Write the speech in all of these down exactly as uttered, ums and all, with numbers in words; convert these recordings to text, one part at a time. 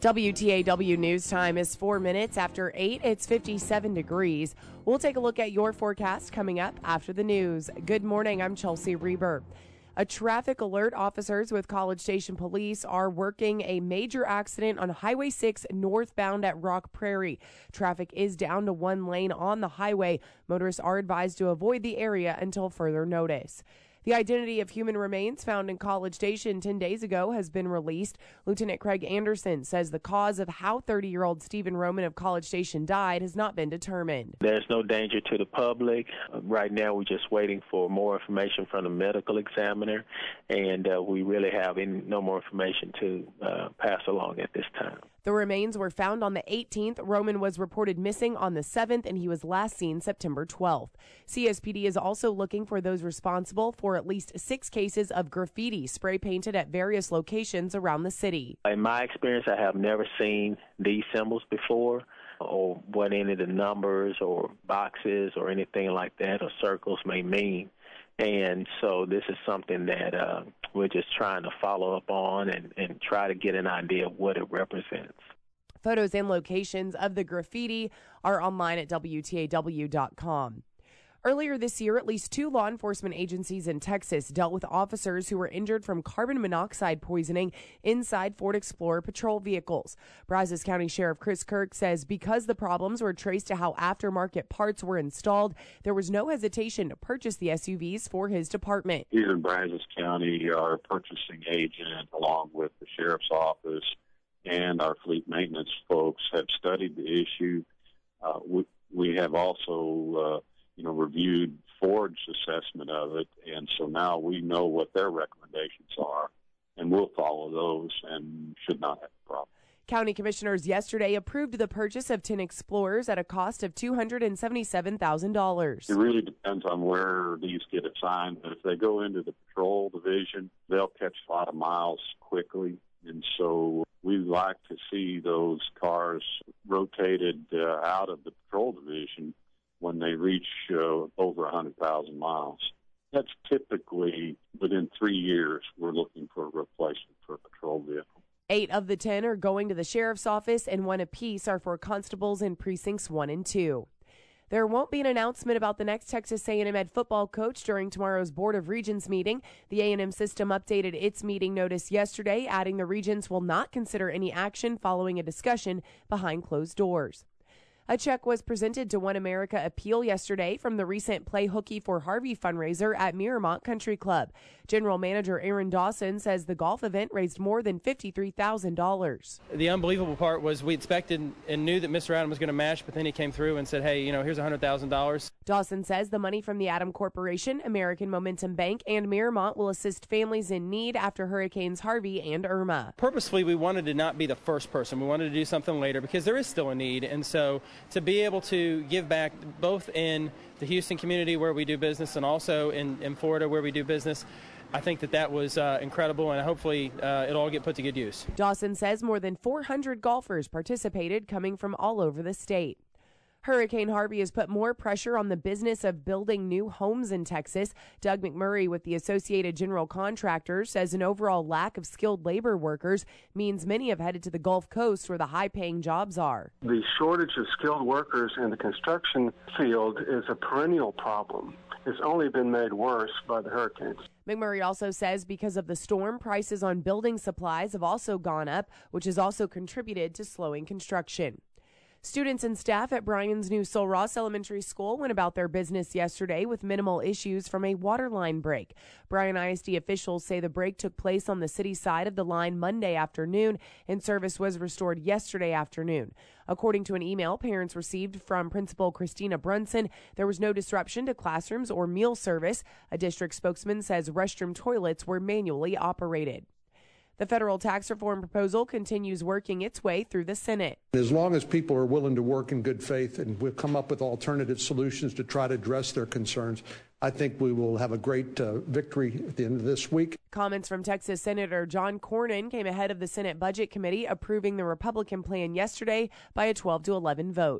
W T A W News Time is four minutes after eight. It's fifty-seven degrees. We'll take a look at your forecast coming up after the news. Good morning. I'm Chelsea Reber. A traffic alert. Officers with College Station Police are working a major accident on Highway six northbound at Rock Prairie. Traffic is down to one lane on the highway. Motorists are advised to avoid the area until further notice. The identity of human remains found in College Station ten days ago has been released. Lieutenant Craig Anderson says the cause of how thirty-year-old Stephen Roman of College Station died has not been determined. There's no danger to the public. Uh, right now, we're just waiting for more information from the medical examiner, and uh, we really have any, no more information to uh, pass along at this time. The remains were found on the eighteenth. Roman was reported missing on the seventh, and he was last seen September twelfth. C S P D is also looking for those responsible for at least six cases of graffiti spray painted at various locations around the city. In my experience, I have never seen these symbols before, or what any of the numbers or boxes or anything like that or circles may mean. And so this is something that uh, we're just trying to follow up on and, and try to get an idea of what it represents. Photos and locations of the graffiti are online at W T A W dot com. Earlier this year, at least two law enforcement agencies in Texas dealt with officers who were injured from carbon monoxide poisoning inside Ford Explorer patrol vehicles. Brazos County Sheriff Chris Kirk says because the problems were traced to how aftermarket parts were installed, there was no hesitation to purchase the S U Vs for his department. Here in Brazos County, our purchasing agent, along with the sheriff's office and our fleet maintenance folks, have studied the issue. Uh, we, we have also uh, you know, reviewed Ford's assessment of it, and so now we know what their recommendations are, and we'll follow those and should not have a problem. County commissioners yesterday approved the purchase of ten Explorers at a cost of two hundred seventy-seven thousand dollars. It really depends on where these get assigned, but if they go into the patrol division, they'll catch a lot of miles quickly, and so we like to see those cars rotated uh, out of the patrol division when they reach uh, over one hundred thousand miles. That's typically within three years we're looking for a replacement for a patrol vehicle. Eight of the ten are going to the sheriff's office, and one apiece are for constables in precincts one and two. There won't be an announcement about the next Texas A and M Ed football coach during tomorrow's Board of Regents meeting. The A and M system updated its meeting notice yesterday, adding the Regents will not consider any action following a discussion behind closed doors. A check was presented to One America Appeal yesterday from the recent Play Hooky for Harvey fundraiser at Miramont Country Club. General Manager Aaron Dawson says the golf event raised more than fifty-three thousand dollars. The unbelievable part was we expected and knew that Mister Adam was going to mash, but then he came through and said, hey, you know, here's one hundred thousand dollars. Dawson says the money from the Adam Corporation, American Momentum Bank, and Miramont will assist families in need after Hurricanes Harvey and Irma. Purposefully, we wanted to not be the first person. We wanted to do something later because there is still a need, and so to be able to give back both in the Houston community where we do business and also in, in Florida where we do business, I think that that was uh, incredible, and hopefully uh, it'll all get put to good use. Dawson says more than four hundred golfers participated, coming from all over the state. Hurricane Harvey has put more pressure on the business of building new homes in Texas. Doug McMurray with the Associated General Contractors says an overall lack of skilled labor workers means many have headed to the Gulf Coast where the high-paying jobs are. The shortage of skilled workers in the construction field is a perennial problem. It's only been made worse by the hurricanes. McMurray also says because of the storm, prices on building supplies have also gone up, which has also contributed to slowing construction. Students and staff at Bryan's new Sul Ross Elementary School went about their business yesterday with minimal issues from a water line break. Bryan I S D officials say the break took place on the city side of the line Monday afternoon, and service was restored yesterday afternoon. According to an email parents received from Principal Christina Brunson, there was no disruption to classrooms or meal service. A district spokesman says restroom toilets were manually operated. The federal tax reform proposal continues working its way through the Senate. As long as people are willing to work in good faith and we'll come up with alternative solutions to try to address their concerns, I think we will have a great uh, victory at the end of this week. Comments from Texas Senator John Cornyn came ahead of the Senate Budget Committee approving the Republican plan yesterday by a twelve to eleven vote.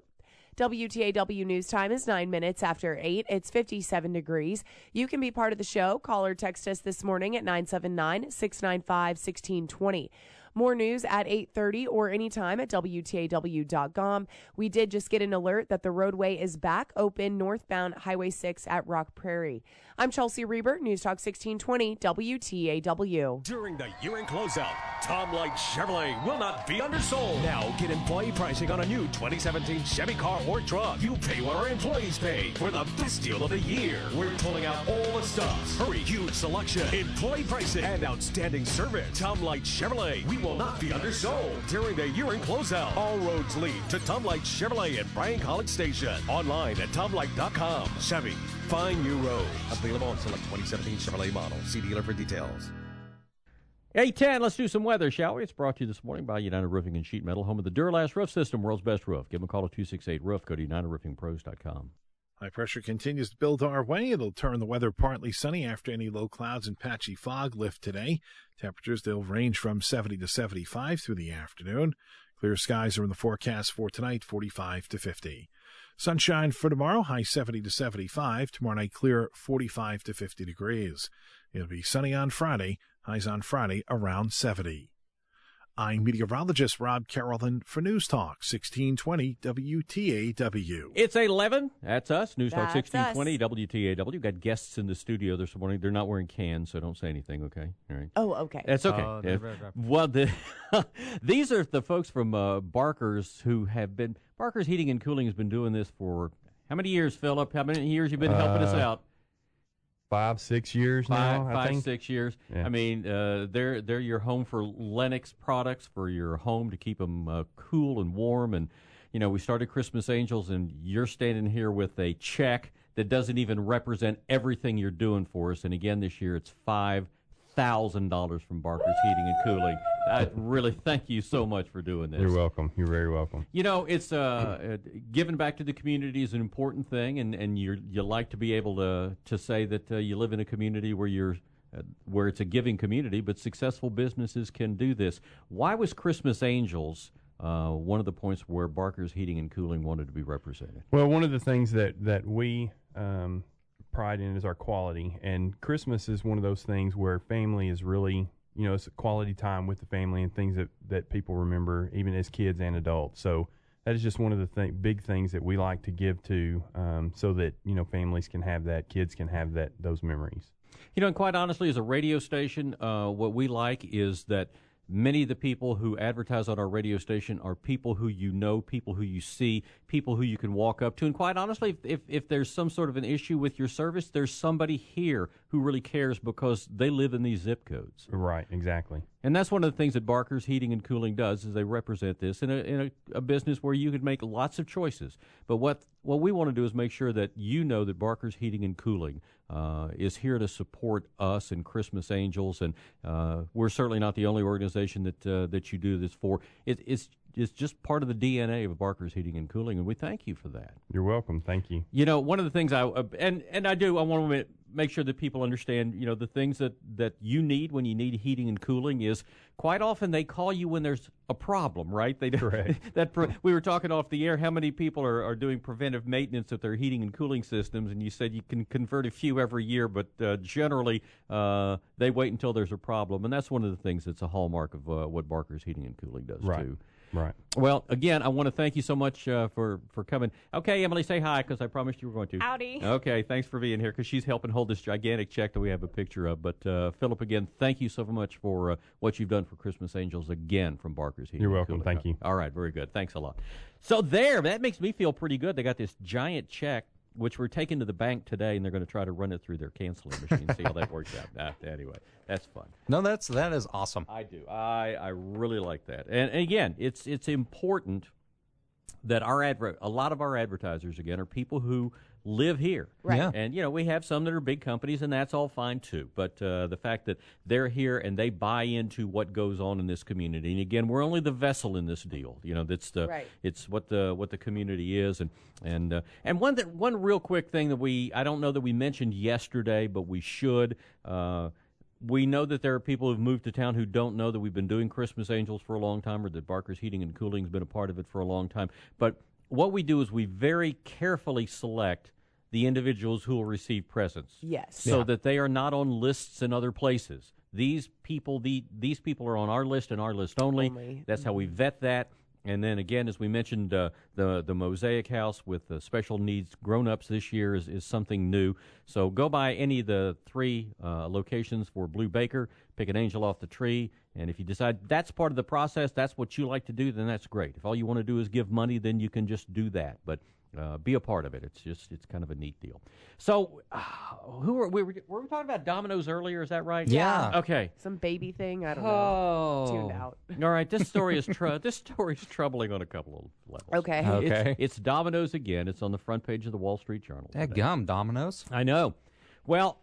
W T A W News Time is nine minutes after eight. It's fifty-seven degrees. You can be part of the show. Call or text us this morning at nine seven nine, six nine five, one six two zero. More news at eight thirty or anytime at W T A W dot com. We did just get an alert that the roadway is back open northbound Highway six at Rock Prairie. I'm Chelsea Reber, News Talk sixteen twenty W T A W. During the year-end closeout, Tom Light Chevrolet will not be undersold. Now get employee pricing on a new twenty seventeen Chevy car or truck. You pay what our employees pay for the best deal of the year. We're pulling out all the stops. Hurry, huge selection, employee pricing, and outstanding service. Tom Light Chevrolet, we will not be undersold during the year-end closeout. All roads lead to Tom Light Chevrolet at Bryan College Station. Online at tom light dot com. Chevy, find new road. Available on select twenty seventeen Chevrolet models. See dealer for details. eight ten, let's do some weather, shall we? It's brought to you this morning by United Roofing and Sheet Metal, home of the Duralast Roof System, world's best roof. Give them a call at two six eight roof. Go to united roofing pros dot com. High pressure continues to build our way. It'll turn the weather partly sunny after any low clouds and patchy fog lift today. Temperatures, they'll range from seventy to seventy-five through the afternoon. Clear skies are in the forecast for tonight, forty-five to fifty. Sunshine for tomorrow, high seventy to seventy-five. Tomorrow night, clear forty-five to fifty degrees. It'll be sunny on Friday, highs on Friday around seventy. I'm meteorologist Rob Carrollton for News Talk sixteen twenty W T A W. It's eleven. That's us. News Talk That's sixteen twenty us. W T A W. Got guests in the studio this morning. They're not wearing cans, so don't say anything, okay? All right. Oh, okay. That's okay. Oh, Yeah. right, right. Well, the, these are the folks from uh, Barker's who have been, Barker's Heating and Cooling has been doing this for how many years, Philip? How many years you been helping us Uh, out? Five, six years Five, now, I five, think. six years. Yeah. I mean, uh, they're they're your home for Lennox products for your home to keep them uh, cool and warm. And you know, we started Christmas Angels, and you're standing here with a check that doesn't even represent everything you're doing for us. And again, this year it's five thousand dollars from Barker's Heating and Cooling. I really thank you so much for doing this. You're welcome. You're very welcome. You know, it's uh, uh, giving back to the community is an important thing, and and you you like to be able to to say that uh, you live in a community where you're uh, where it's a giving community, but successful businesses can do this. Why was Christmas Angels uh, one of the points where Barker's Heating and Cooling wanted to be represented? Well, one of the things that that we um, pride in is our quality, and Christmas is one of those things where family is really, you know, it's a quality time with the family and things that, that people remember even as kids and adults. So that is just one of the th- big things that we like to give to um, so that, you know, families can have that, kids can have that, those memories. You know, and quite honestly, as a radio station, uh, what we like is that many of the people who advertise on our radio station are people who you know, people who you see, people who you can walk up to. And quite honestly, if, if, if there's some sort of an issue with your service, there's somebody here who really cares because they live in these zip codes. Right, exactly. And that's one of the things that Barker's Heating and Cooling does is they represent this in a in a, a business where you could make lots of choices. But what what we want to do is make sure that you know that Barker's Heating and Cooling uh, is here to support us and Christmas Angels, and uh, we're certainly not the only organization that uh, that you do this for. It, it's it's just part of the D N A of Barker's Heating and Cooling, and we thank you for that. You're welcome. Thank you. You know, one of the things I uh, and and I do I want to make sure that people understand, you know, the things that, that you need when you need heating and cooling is quite often they call you when there's a problem, right? They Correct. that pre- we were talking off the air. How many people are, are doing preventive maintenance of their heating and cooling systems? And you said you can convert a few every year, but uh, generally uh, they wait until there's a problem, and that's one of the things that's a hallmark of uh, what Barker's Heating and Cooling does Right. too. Right. Well, again, I want to thank you so much uh, for, for coming. Okay, Emily, say hi, because I promised you were going to. Howdy. Okay, thanks for being here, because she's helping hold this gigantic check that we have a picture of. But, uh, Philip, again, thank you so much for uh, what you've done for Christmas Angels, again, from Barker's Heating. You're and welcome. Cooling. Thank you. All right, very good. Thanks a lot. So there, that makes me feel pretty good. They got this giant check, which we're taking to the bank today, and they're going to try to run it through their canceling machine, see how that works out. Ah, anyway, that's fun. No, that's that is awesome. I do. I, I really like that. And, and again, it's it's important that our adver- a lot of our advertisers, again, are people who live here. Right. Yeah. And, you know, we have some that are big companies, and that's all fine, too. But uh, the fact that they're here and they buy into what goes on in this community. And, again, we're only the vessel in this deal. You know, that's the Right. it's what the what the community is. And and uh, and one that, one real quick thing that we, I don't know that we mentioned yesterday, but we should. Uh, we know that there are people who've moved to town who don't know that we've been doing Christmas Angels for a long time, or that Barker's Heating and Cooling has been a part of it for a long time. But what we do is we very carefully select the individuals who will receive presents. Yes. So Yeah. that they are not on lists in other places. these people, the, these people are on our list and our list only. Only. That's how we vet that. And then again, as we mentioned, uh, the the Mosaic House with the special needs grown-ups this year is, is something new. So go by any of the three uh, locations for Blue Baker, pick an angel off the tree, and if you decide that's part of the process, that's what you like to do, then that's great. If all you want to do is give money, then you can just do that. But uh, be a part of it. It's just it's kind of a neat deal. So uh, who are we? Were, were we talking about Domino's earlier? Is that right? Yeah. Okay. Some baby thing. I don't know. Oh. Tuned out. All right. This story is tr- this story is troubling on a couple of levels. Okay. Okay. It's, it's Domino's again. It's on the front page of the Wall Street Journal. That gum, Domino's. I know. Well,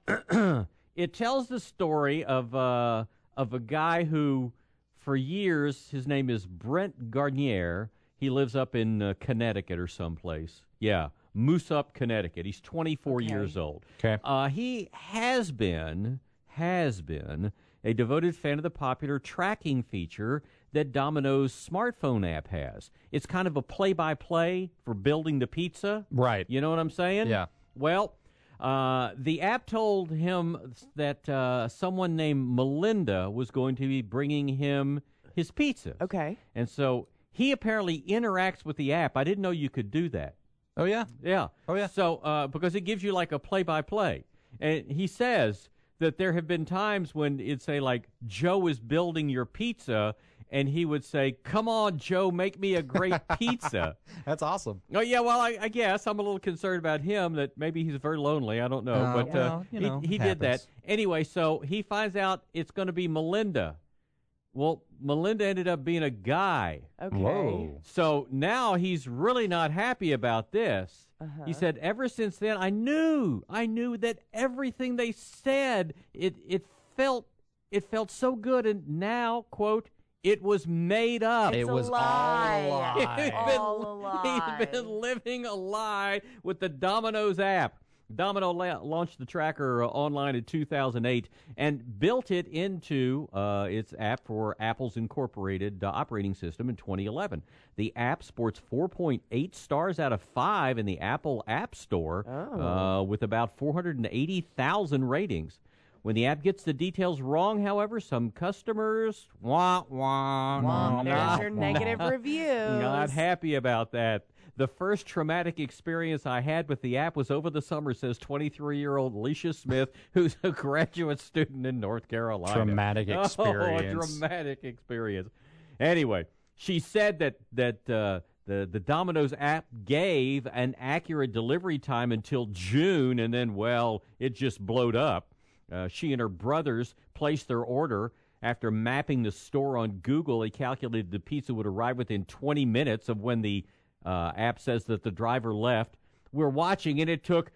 it tells the story of uh, of a guy who, for years, his name is Brent Garnier. He lives up in uh, Connecticut or someplace. Yeah, Moose Up, Connecticut. He's twenty-four Okay. years old. Okay. Uh, he has been, has been a devoted fan of the popular tracking feature that Domino's smartphone app has. It's kind of a play-by-play for building the pizza. Right. You know what I'm saying? Yeah. Well, uh, the app told him that uh, someone named Melinda was going to be bringing him his pizza. Okay. And so he apparently interacts with the app. I didn't know you could do that. Oh, yeah? Yeah. Oh, yeah. So, uh, because it gives you like a play-by-play. And he says that there have been times when it'd say, like, Joe is building your pizza, and he would say, come on, Joe, make me a great pizza. That's awesome. Oh, yeah, well, I, I guess I'm a little concerned about him, that maybe he's very lonely. I don't know. Uh, but uh, well, you know, he, he it did that. happens. Anyway, so he finds out it's going to be Melinda. Well, Melinda ended up being a guy. Okay. Whoa. So now he's really not happy about this. Uh-huh. He said, ever since then, I knew, I knew that everything they said, it it felt, it felt so good, and now, quote, it was made up. It's It a was all lie. a lie. He's been, All a lie. he's been living a lie with the Domino's app. Domino la- launched the tracker uh, online in two thousand eight and built it into uh, its app for Apple's Incorporated uh, operating system in twenty eleven. The app sports four point eight stars out of five in the Apple App Store Oh. uh, with about four hundred eighty thousand ratings. When the app gets the details wrong, however, some customers wah, wah, Well, there's not- your negative reviews. not happy about that. The first traumatic experience I had with the app was over the summer, says twenty-three-year-old Alicia Smith, who's a graduate student in North Carolina. Traumatic experience. Oh, a dramatic experience. Anyway, she said that that uh, the, the Domino's app gave an accurate delivery time until June, and then, well, it just blowed up. Uh, she and her brothers placed their order. After mapping the store on Google, they calculated the pizza would arrive within twenty minutes of when the uh, app says that the driver left. We're watching, and it took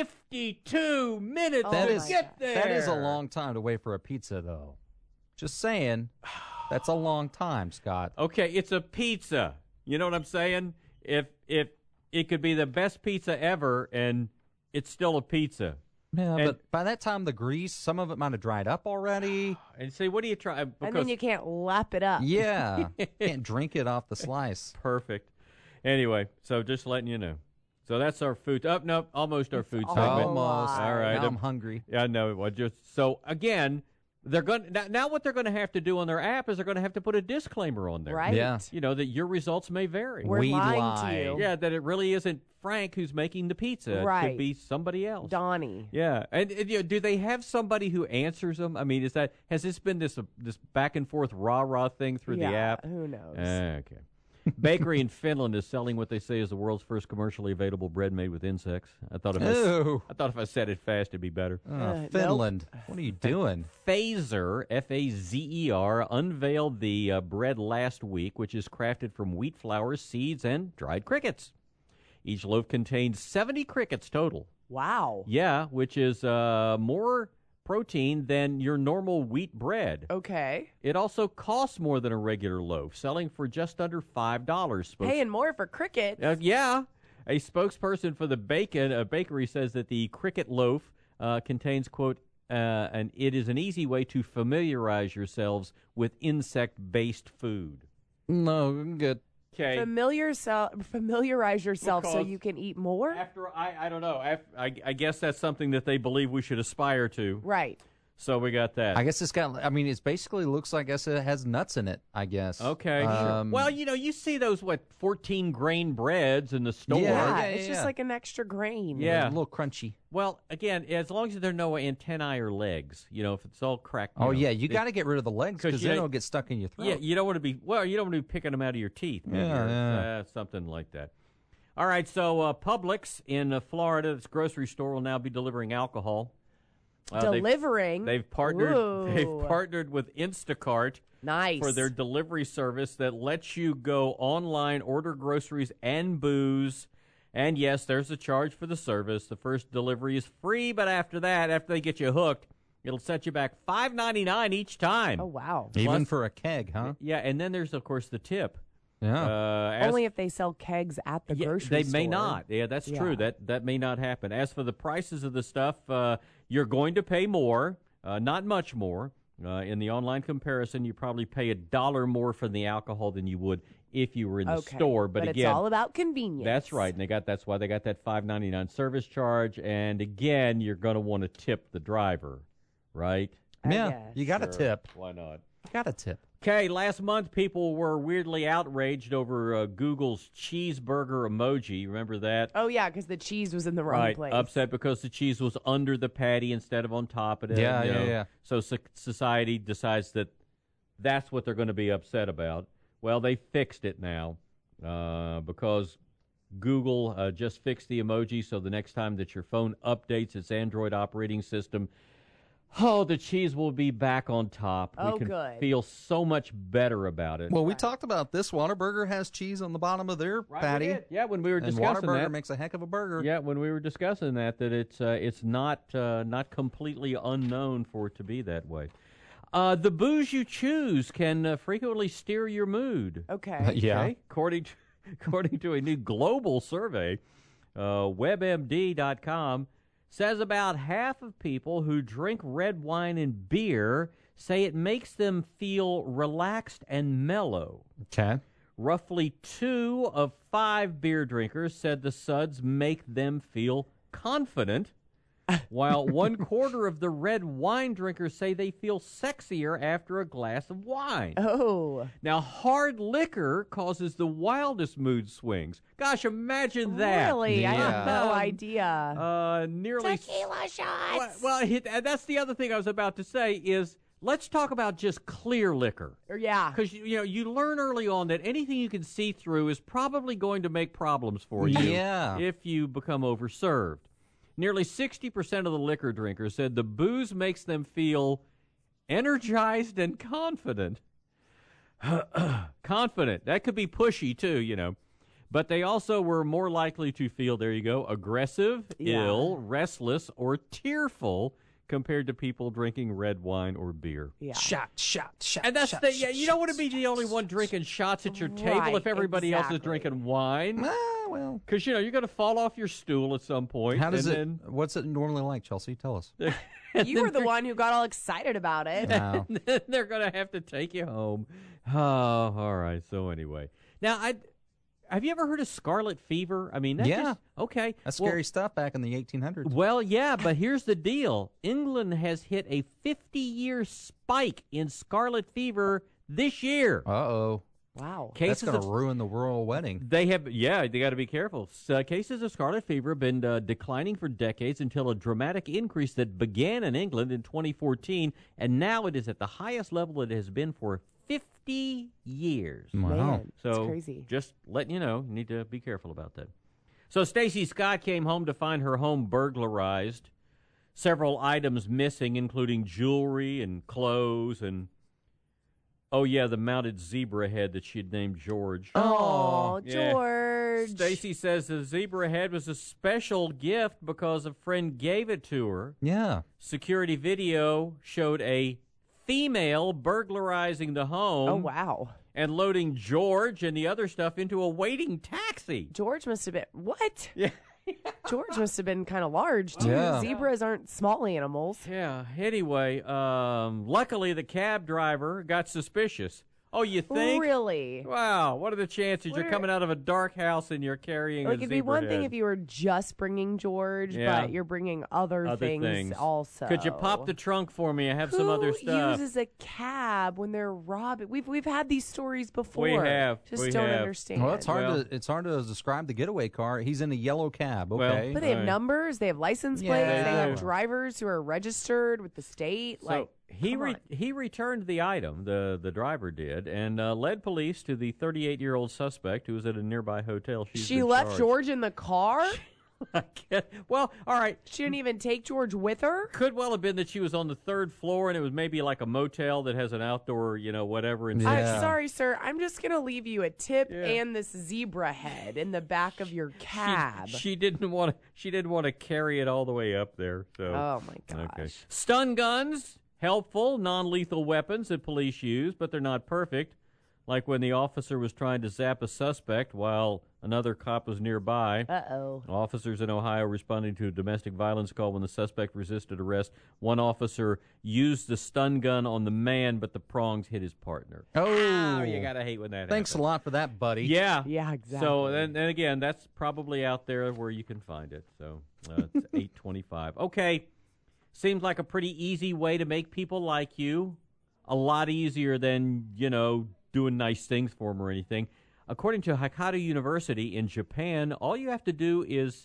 fifty-two minutes Oh That to is get there. that is a long time to wait for a pizza, though. Just saying, that's a long time, Scott. Okay, it's a pizza. You know what I'm saying? If if it could be the best pizza ever, and it's still a pizza. Yeah, And- but by that time, the grease, some of it might have dried up already. And say, what do you try? Because And then you can't lap it up. Yeah, can't drink it off the slice. perfect. Anyway, so just letting you know. So that's our food. Up, oh, no, almost our food all segment. Almost. lie. All right. Now um, I'm hungry. Yeah, no. Well, just so again, they're going now, now. What they're going to have to do on their app is they're going to have to put a disclaimer on there. Right? Yeah. You know that your results may vary. We're We lying lie. to you. Yeah, that it really isn't Frank who's making the pizza. It Right. could be somebody else. Donnie. Yeah, and, and you know, do they have somebody who answers them? I mean, is that has this been this uh, this back and forth rah rah thing through yeah, the app? Who knows? Uh, okay. Bakery in Finland is selling what they say is the world's first commercially available bread made with insects. I thought if I, s- Ew. I thought if I said it fast, it'd be better. Oh, Uh, Finland. What are you doing? Fazer, F A Z E R, unveiled the uh, bread last week, which is crafted from wheat flour, seeds, and dried crickets. Each loaf contains seventy crickets total. Wow. Yeah, which is uh, more protein than your normal wheat bread. Okay. It also costs more than a regular loaf, selling for just under five dollars. Spokes- Paying more for crickets. Uh, yeah. A spokesperson for the bacon a bakery says that the cricket loaf uh, contains, quote, uh, and it is an easy way to familiarize yourselves with insect-based food. No, I'm good. Okay. Familiar se- familiarize yourself so Because- you can eat more. After I, I don't know. I, I, I guess that's something that they believe we should aspire to. Right. So we got that. I guess it's got, I mean, it basically looks like, I guess it has nuts in it, I guess. Okay, um, sure. Well, you know, you see those, what, fourteen grain breads in the store. Yeah, Yeah, yeah, it's yeah. just like an extra grain. Yeah. A little crunchy. Well, again, as long as there are no antennae or legs, you know, if it's all cracked. You Oh, know, yeah, you it- got to get rid of the legs 'cause because you then know- it'll get stuck in your throat. Yeah, you don't want to be, well, you don't want to be picking them out of your teeth. maybe, Yeah, or, yeah. uh, something like that. All right, so uh, Publix in uh, Florida, its grocery store, will now be delivering alcohol. Uh, they've- Delivering. They've, partnered. Ooh. They've partnered with Instacart Nice. for their delivery service that lets you go online, order groceries and booze. And yes, there's a charge for the service. The first delivery is free, but after that, after they get you hooked, it'll set you back five ninety-nine each time. Oh, wow. Even Plus- for a keg, huh? Yeah, and then there's of course the tip. Yeah. Uh, as- Only if they sell kegs at the yeah, grocery they store. may not. Yeah, that's Yeah. true. That that may not happen. As for the prices of the stuff, uh, you're going to pay more, uh, not much more. Uh, in the online comparison, you probably pay a dollar more for the alcohol than you would if you were in the Okay, store. But, but again, it's all about convenience. that's right, and they got that's why they got that five ninety-nine service charge. And again, you're going to want to tip the driver, right? I yeah, guess. you got to Sure. tip. Why not? Got to tip. Okay, last month people were weirdly outraged over uh, Google's cheeseburger emoji. Remember that? Oh, yeah, because the cheese was in the wrong Right, place. upset because the cheese was under the patty instead of on top of it. Yeah, you yeah, know. yeah. So so- society decides that that's what they're going to be upset about. Well, they fixed it now uh, because Google uh, just fixed the emoji, so the next time that your phone updates its Android operating system, oh, the cheese will be back on top. Oh, we can good. feel so much better about it. Well, we talked about this. Whataburger has cheese on the bottom of their Right, we patty. did. Yeah, when we were and discussing Whataburger that. makes a heck of a burger. Yeah, when we were discussing that, that it's uh, it's not uh, not completely unknown for it to be that way. Uh, the booze you choose can uh, frequently steer your mood. Okay. Yeah. Okay? According to, according to a new global survey, uh, WebMD dot com says about half of people who drink red wine and beer say it makes them feel relaxed and mellow. Okay. Roughly two of five beer drinkers said the suds make them feel confident, while one quarter of the red wine drinkers say they feel sexier after a glass of wine. Oh. Now, hard liquor causes the wildest mood swings. Gosh, imagine that. Really? I Yeah. had no Um, idea. Uh, nearly. Tequila shots. Well, well it, uh, that's the other thing I was about to say is let's talk about just clear liquor. Yeah. Because you know you learn early on that anything you can see through is probably going to make problems for you Yeah. if you become overserved. Nearly sixty percent of the liquor drinkers said the booze makes them feel energized and confident. Confident. That could be pushy, too, you know. But they also were more likely to feel, there you go, aggressive, Yeah. ill, restless, or tearful compared to people drinking red wine or beer. Yeah. Shot, shot, shot. And that's shot, the, yeah, shot, you don't want to shot, be the only one drinking shots at your table Right, if everybody else is exactly. drinking wine. Ah, well. Because, you know, you're going to fall off your stool at some point. How does it, and what's it normally like, Chelsea? Tell us. Then, and You then were the they're- one who got all excited about it. Wow. then they're going to have to take you home. Oh, all right. So anyway. Now, I have you ever heard of scarlet fever? I mean, that Yeah. just, okay. That's Well, scary stuff back in the eighteen hundreds. Well, yeah, but here's the deal. England has hit a fifty-year spike in scarlet fever this year. Uh-oh. Wow. That's Cases going to of ruin the royal wedding. They have, yeah, they got to be careful. So, cases of scarlet fever have been uh, declining for decades until a dramatic increase that began in England in twenty fourteen, and now it is at the highest level it has been for fifty years. Wow. Man, So, it's crazy. just letting you know, you need to be careful about that. So, Stacy Scott came home to find her home burglarized. Several items missing, including jewelry and clothes and, oh, yeah, the mounted zebra head that she had named George. Oh, Yeah. George. Stacy says the zebra head was a special gift because a friend gave it to her. Yeah. Security video showed a female burglarizing the home. Oh, wow. And loading George and the other stuff into a waiting taxi. George must have been, what? Yeah. George must have been kind of large, too. Yeah. Zebras aren't small animals. Yeah. Anyway, um, luckily the cab driver got suspicious. Oh, you think? Really? Wow, what are the chances? What You're are- coming out of a dark house and you're carrying Like, a it'd be one zebra thing head. if you were just bringing George, Yeah. but you're bringing other, Other things, things. also. Could you pop the trunk for me? I have Who some other stuff. uses a cab when they're robbing? We've we've had these stories before. We have. Just We don't have. understand. Well, it's hard Well- to it's hard to describe the getaway car. He's in a yellow cab. Well, Okay, But they have Right. numbers. They have license Yeah. plates. They They, have do. drivers who are registered with the state. So like he come re- on. he returned the item, the the driver did, and uh, led police to the thirty-eight-year-old suspect who was at a nearby hotel. She's she been left charged. George in the car. I get- well, all right. She didn't even take George with her. Could well have been that she was on the third floor and it was maybe like a motel that has an outdoor, you know, whatever. And Yeah. I'm sorry, sir. I'm just gonna leave you a tip Yeah. and this zebra head in the back of your cab. She, she didn't want to. She didn't want to carry it all the way up there. So. Oh my gosh. Okay. Stun guns, helpful, non-lethal weapons that police use, but they're not perfect. Like when the officer was trying to zap a suspect while another cop was nearby. Uh-oh. Officers in Ohio responding to a domestic violence call when the suspect resisted arrest. One officer used the stun gun on the man, but the prongs hit his partner. Oh, you gotta hate when that Thanks happens. a lot for that, buddy. Yeah. Yeah, exactly. So, and, and again, that's probably out there where you can find it. So, uh, it's eight twenty-five. Okay. Seems like a pretty easy way to make people like you. A lot easier than, you know, doing nice things for them or anything. According to Hokkaido University in Japan, all you have to do is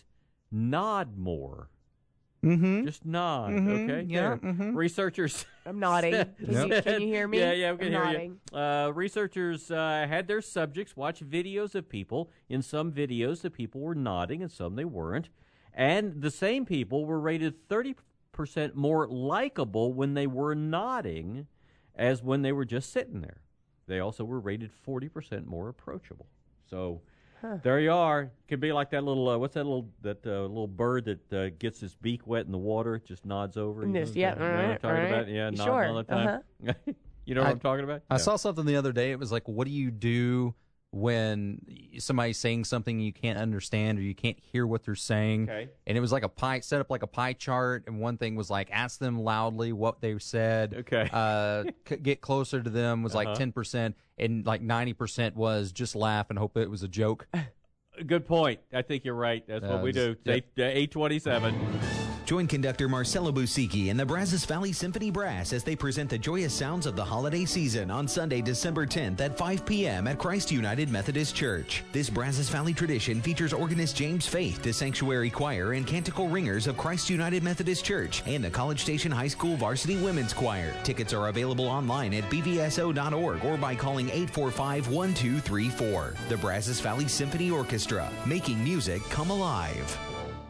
nod more. Mm-hmm. Just nod, Mhm, okay? yeah, There. mhm. Researchers I'm nodding. Can, you, can you hear me? Yeah, yeah, we can I'm hear nodding. you. Uh, researchers uh, had their subjects watch videos of people. In some videos, the people were nodding, and some they weren't. And the same people were rated thirty percent more likable when they were nodding as when they were just sitting there. They also were rated forty percent more approachable. So Huh. there you are. Could be like that little, uh, what's that little that uh, little bird that uh, gets its beak wet in the water, just nods over. You know, Just- yeah, you know what I'm alright, talking alright. about? Yeah, nodding Sure, all the time. You know what I- I'm talking about? I Yeah. saw something the other day. It was like, what do you do when somebody's saying something you can't understand or you can't hear what they're saying? Okay. And it was like a pie, set up like a pie chart. And one thing was like, ask them loudly what they said. Okay. Uh, c- get closer to them was like Uh-huh. ten percent. And like ninety percent was just laugh and hope it was a joke. Good point. I think you're right. That's Uh, what we do. yep. It's eight twenty-seven. Join conductor Marcelo Busicki and the Brazos Valley Symphony Brass as they present the joyous sounds of the holiday season on Sunday, December tenth at five p.m. at Christ United Methodist Church. This Brazos Valley tradition features organist James Faith, the Sanctuary Choir, and canticle ringers of Christ United Methodist Church and the College Station High School Varsity Women's Choir. Tickets are available online at b v s o dot org or by calling eight four five, one two three four. The Brazos Valley Symphony Orchestra, making music come alive.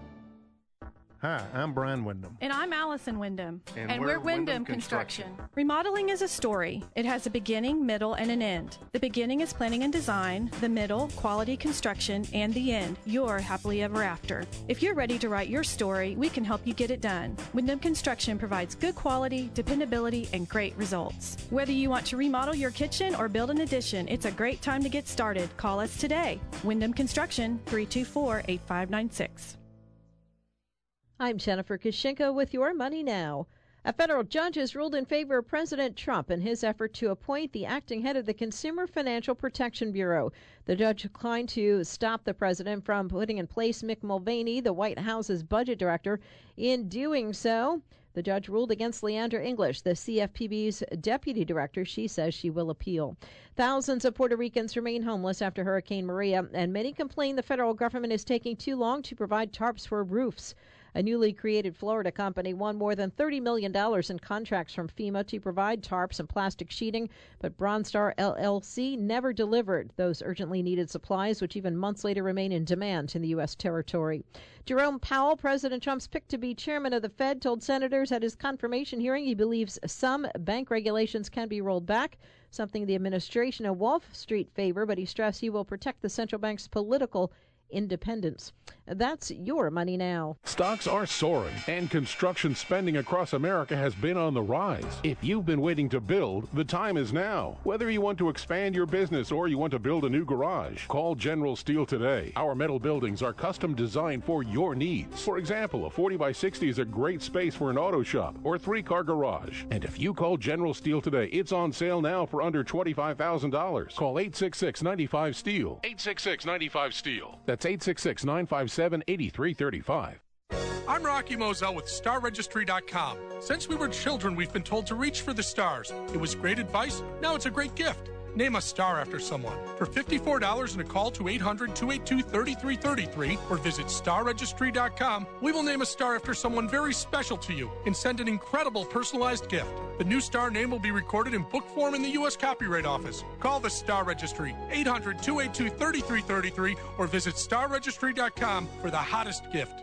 Hi, I'm Brian Wyndham. And I'm Allison Wyndham. And And, we're we're, Wyndham, Wyndham Construction. Construction. Remodeling is a story. It has a beginning, middle, and an end. The beginning is planning and design, the middle, quality construction, and the end, your happily ever after. If you're ready to write your story, we can help you get it done. Wyndham Construction provides good quality, dependability, and great results. Whether you want to remodel your kitchen or build an addition, it's a great time to get started. Call us today. Wyndham Construction, three two four, eight five nine six. I'm Jennifer Kushinko with Your Money Now. A federal judge has ruled in favor of President Trump in his effort to appoint the acting head of the Consumer Financial Protection Bureau. The judge declined to stop the president from putting in place Mick Mulvaney, the White House's budget director. In doing so, the judge ruled against Leandra English, the C F P B's deputy director. She says she will appeal. Thousands of Puerto Ricans remain homeless after Hurricane Maria, and many complain the federal government is taking too long to provide tarps for roofs. A newly created Florida company won more than thirty million dollars in contracts from FEMA to provide tarps and plastic sheeting, but Bronze-Star L L C never delivered those urgently needed supplies, which even months later remain in demand in the U S territory. Jerome Powell, President Trump's pick to be chairman of the Fed, told senators at his confirmation hearing he believes some bank regulations can be rolled back, something the administration and Wall Street favor, but he stressed he will protect the central bank's political independence. That's Your Money Now. Stocks are soaring, and construction spending across America has been on the rise. If you've been waiting to build, the time is now. Whether you want to expand your business or you want to build a new garage, call General Steel today. Our metal buildings are custom designed for your needs. For example, a forty by sixty is a great space for an auto shop or three-car garage. And if you call General Steel today, it's on sale now for under twenty-five thousand dollars. Call eight six six, nine five, STEEL. eight six six, nine five, STEEL. That's eight six six, nine five seven, eight three three five. I'm Rocky Moselle with Star Registry dot com. Since we were children, we've been told to reach for the stars. It was great advice. Now it's a great gift. Name a star after someone. For fifty-four dollars and a call to eight hundred, two eight two, three three three three or visit Star Registry dot com, we will name a star after someone very special to you and send an incredible personalized gift. The new star name will be recorded in book form in the U S Copyright Office. Call the Star Registry, eight hundred, two eight two, three three three three or visit Star Registry dot com for the hottest gift.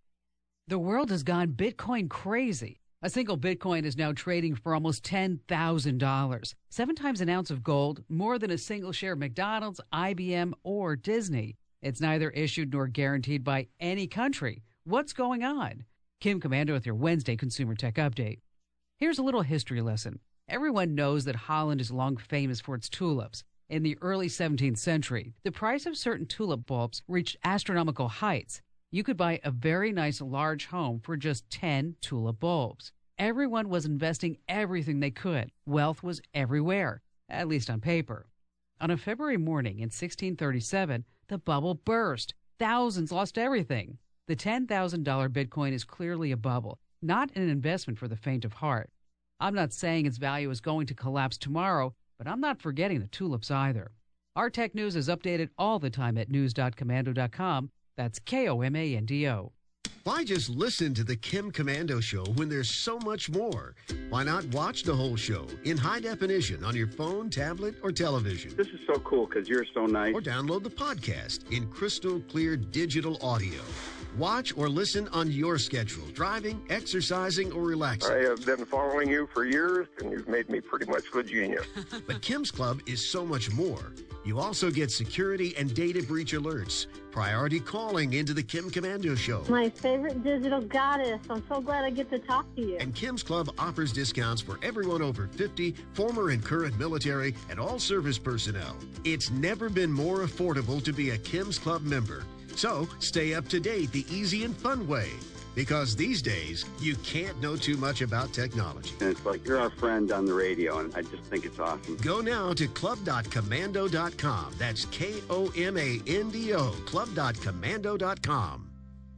The world has gone Bitcoin crazy. A single Bitcoin is now trading for almost ten thousand dollars. Seven times an ounce of gold, more than a single share of McDonald's, I B M, or Disney. It's neither issued nor guaranteed by any country. What's going on? Kim Komando with your Wednesday Consumer Tech Update. Here's a little history lesson. Everyone knows that Holland is long famous for its tulips. In the early seventeenth century, the price of certain tulip bulbs reached astronomical heights. You could buy a very nice large home for just ten tulip bulbs. Everyone was investing everything they could. Wealth was everywhere, at least on paper. On a February morning in sixteen thirty-seven, the bubble burst. Thousands lost everything. The ten thousand dollars Bitcoin is clearly a bubble, not an investment for the faint of heart. I'm not saying its value is going to collapse tomorrow, but I'm not forgetting the tulips either. Our tech news is updated all the time at news dot komando dot com. That's K O M A N D O. Why just listen to the Kim Komando Show when there's so much more? Why not watch the whole show in high definition on your phone, tablet, or television? This is so cool because you're so nice. Or download the podcast in crystal clear digital audio. Watch or listen on your schedule, driving, exercising, or relaxing. I have been following you for years, and you've made me pretty much a genius. But Kim's Club is so much more. You also get security and data breach alerts, priority calling into the Kim Komando Show. My favorite digital goddess. I'm so glad I get to talk to you. And Kim's Club offers discounts for everyone over fifty, former and current military, and all service personnel. It's never been more affordable to be a Kim's Club member. So stay up to date the easy and fun way. Because these days, you can't know too much about technology. And it's like you're our friend on the radio, and I just think it's awesome. Go now to club dot komando dot com. That's K O M A N D O, club dot komando dot com.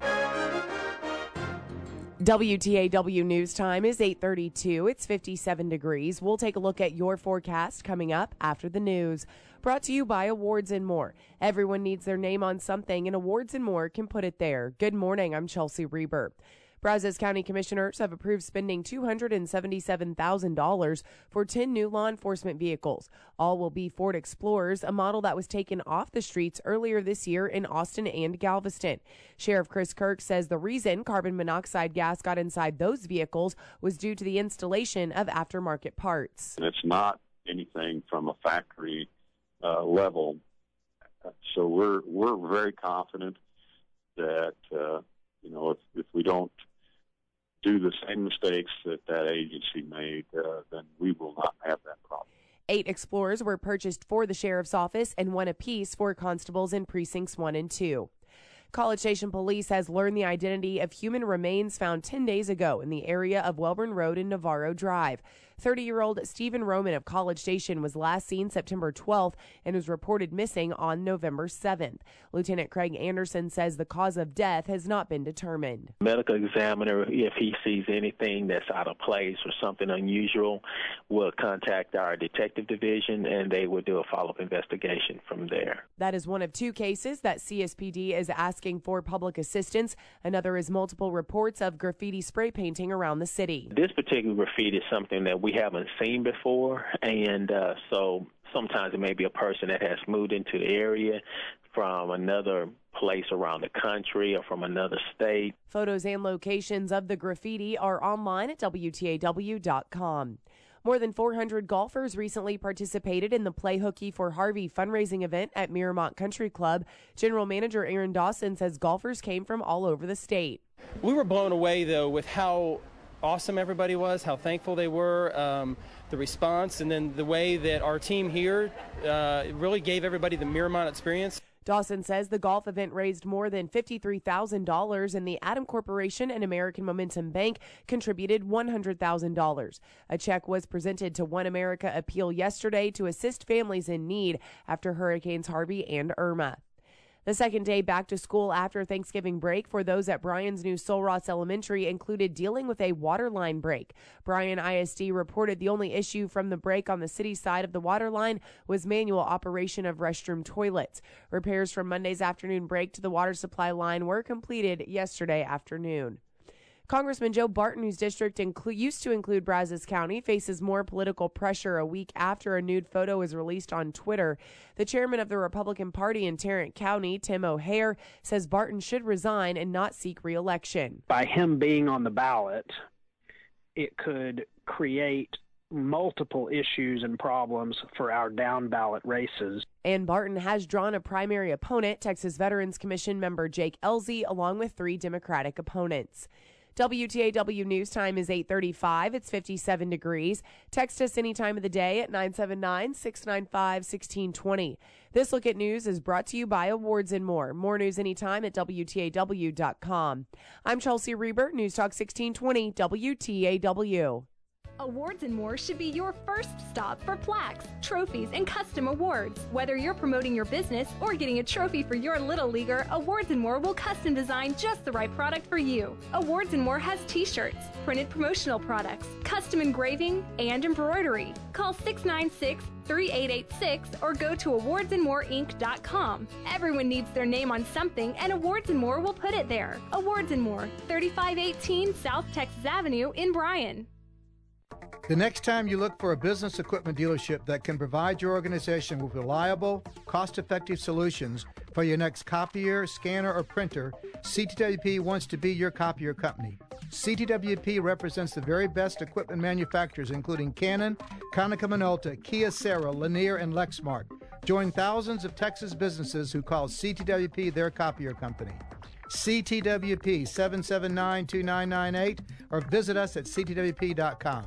W T A W News Time is eight thirty-two. It's fifty-seven degrees. We'll take a look at your forecast coming up after the news. Brought to you by Awards and More. Everyone needs their name on something, and Awards and More can put it there. Good morning. I'm Chelsea Reber. Brazos County Commissioners have approved spending two hundred seventy-seven thousand dollars for ten new law enforcement vehicles. All will be Ford Explorers, a model that was taken off the streets earlier this year in Austin and Galveston. Sheriff Chris Kirk says the reason carbon monoxide gas got inside those vehicles was due to the installation of aftermarket parts. And it's not anything from a factory uh, level. So we're we're very confident that, uh, you know, if, if we don't do the same mistakes that that agency made, uh, then we will not have that problem. Eight Explorers were purchased for the sheriff's office and one apiece for constables in precincts one and two. College Station Police has learned the identity of human remains found ten days ago in the area of Welborn Road and Navarro Drive. thirty-year-old Stephen Roman of College Station was last seen September twelfth and was reported missing on November seventh. Lieutenant Craig Anderson says the cause of death has not been determined. Medical examiner, if he sees anything that's out of place or something unusual, will contact our detective division and they will do a follow-up investigation from there. That is one of two cases that C S P D is asking for public assistance. Another is multiple reports of graffiti spray painting around the city. This particular graffiti is something that we haven't seen before, and uh, so sometimes it may be a person that has moved into the area from another place around the country or from another state. Photos and locations of the graffiti are online at W T A W dot com. More than four hundred golfers recently participated in the Play Hooky for Harvey fundraising event at Miramont Country Club. General Manager Aaron Dawson says golfers came from all over the state. We were blown away, though, with how awesome everybody was, how thankful they were, um, the response, and then the way that our team here uh, really gave everybody the Miramont experience. Dawson says the golf event raised more than fifty-three thousand dollars, and the Adam Corporation and American Momentum Bank contributed one hundred thousand dollars. A check was presented to One America Appeal yesterday to assist families in need after Hurricanes Harvey and Irma. The second day back to school after Thanksgiving break for those at Bryan's new Sul Ross Elementary included dealing with a water line break. Bryan I S D reported the only issue from the break on the city side of the water line was manual operation of restroom toilets. Repairs from Monday's afternoon break to the water supply line were completed yesterday afternoon. Congressman Joe Barton, whose district inclu- used to include Brazos County, faces more political pressure a week after a nude photo was released on Twitter. The chairman of the Republican Party in Tarrant County, Tim O'Hare, says Barton should resign and not seek re-election. By him being on the ballot, it could create multiple issues and problems for our down-ballot races. And Barton has drawn a primary opponent, Texas Veterans Commission member Jake Elzy, along with three Democratic opponents. W T A W News Time is eight thirty-five. It's fifty-seven degrees. Text us any time of the day at nine seven nine, six nine five, one six two zero. This Look at News is brought to you by Awards and More. More news anytime at W T A W dot com. I'm Chelsea Reber, News Talk sixteen twenty W T A W. Awards and More should be your first stop for plaques, trophies, and custom awards. Whether you're promoting your business or getting a trophy for your little leaguer, Awards and More will custom design just the right product for you. Awards and More has t-shirts, printed promotional products, custom engraving, and embroidery. Call six nine six, three eight eight six or go to awards and more inc dot com. Everyone needs their name on something, and Awards and More will put it there. Awards and More, thirty-five eighteen South Texas Avenue in Bryan. The next time you look for a business equipment dealership that can provide your organization with reliable, cost-effective solutions for your next copier, scanner, or printer, C T W P wants to be your copier company. C T W P represents the very best equipment manufacturers, including Canon, Konica Minolta, Kyocera, Lanier, and Lexmark. Join thousands of Texas businesses who call C T W P their copier company. C T W P, seven seven nine, two nine nine eight, or visit us at C T W P dot com.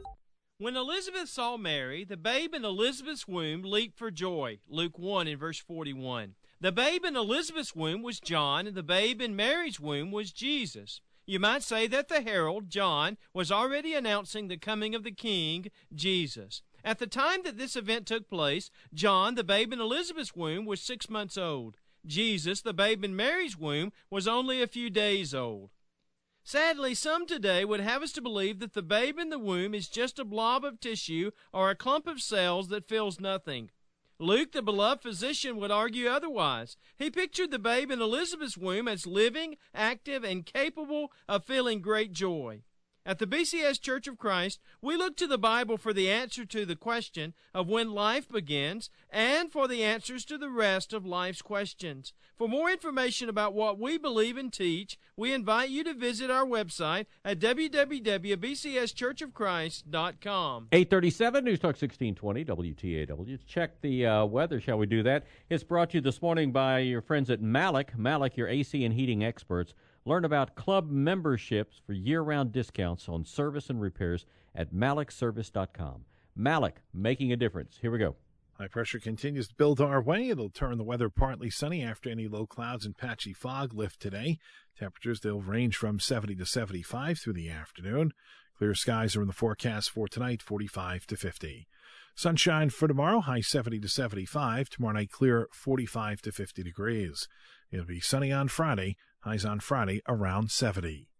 When Elizabeth saw Mary, the babe in Elizabeth's womb leaped for joy. Luke one in verse forty-one. The babe in Elizabeth's womb was John, and the babe in Mary's womb was Jesus. You might say that the herald, John, was already announcing the coming of the King, Jesus. At the time that this event took place, John, the babe in Elizabeth's womb, was six months old. Jesus, the babe in Mary's womb, was only a few days old. Sadly, some today would have us to believe that the babe in the womb is just a blob of tissue or a clump of cells that feels nothing. Luke, the beloved physician, would argue otherwise. He pictured the babe in Elizabeth's womb as living, active, and capable of feeling great joy. At the B C S Church of Christ, we look to the Bible for the answer to the question of when life begins and for the answers to the rest of life's questions. For more information about what we believe and teach, we invite you to visit our website at w w w dot b c s church of christ dot com. eight thirty-seven, News Talk sixteen twenty, W T A W. Check the uh, weather, shall we do that? It's brought to you this morning by your friends at Malik. Malik, your A C and heating experts. Learn about club memberships for year-round discounts on service and repairs at malik service dot com. Malik, making a difference. Here we go. High pressure continues to build our way. It'll turn the weather partly sunny after any low clouds and patchy fog lift today. Temperatures, they'll range from seventy to seventy-five through the afternoon. Clear skies are in the forecast for tonight, forty-five to fifty. Sunshine for tomorrow, high seventy to seventy-five. Tomorrow night, clear forty-five to fifty degrees. It'll be sunny on Friday. Highs on Friday around seventy.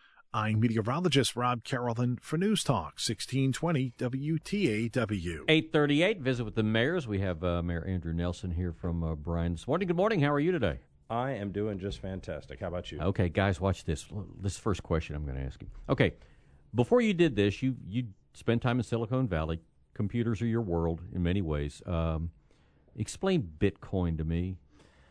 I'm meteorologist Rob Carrollton for News Talk sixteen twenty W T A W. eight thirty-eight, visit with the mayors. We have uh, Mayor Andrew Nelson here from uh, Bryan this morning. Good morning. How are you today? I am doing just fantastic. How about you? Okay, guys, watch this. This first question I'm going to ask you. Okay, before you did this, you you spent time in Silicon Valley. Computers are your world in many ways. Um, explain Bitcoin to me.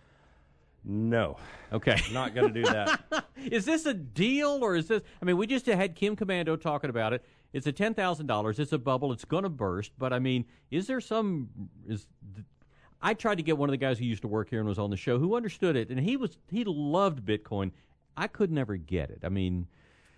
No. Okay. Not going to do that. Is this a deal, or is this... I mean, we just had Kim Komando talking about it, it's a ten thousand dollars. It's a bubble. It's going to burst. But, I mean, is there some is I tried to get one of the guys who used to work here and was on the show who understood it, and he was he loved Bitcoin. I could never get it. I mean,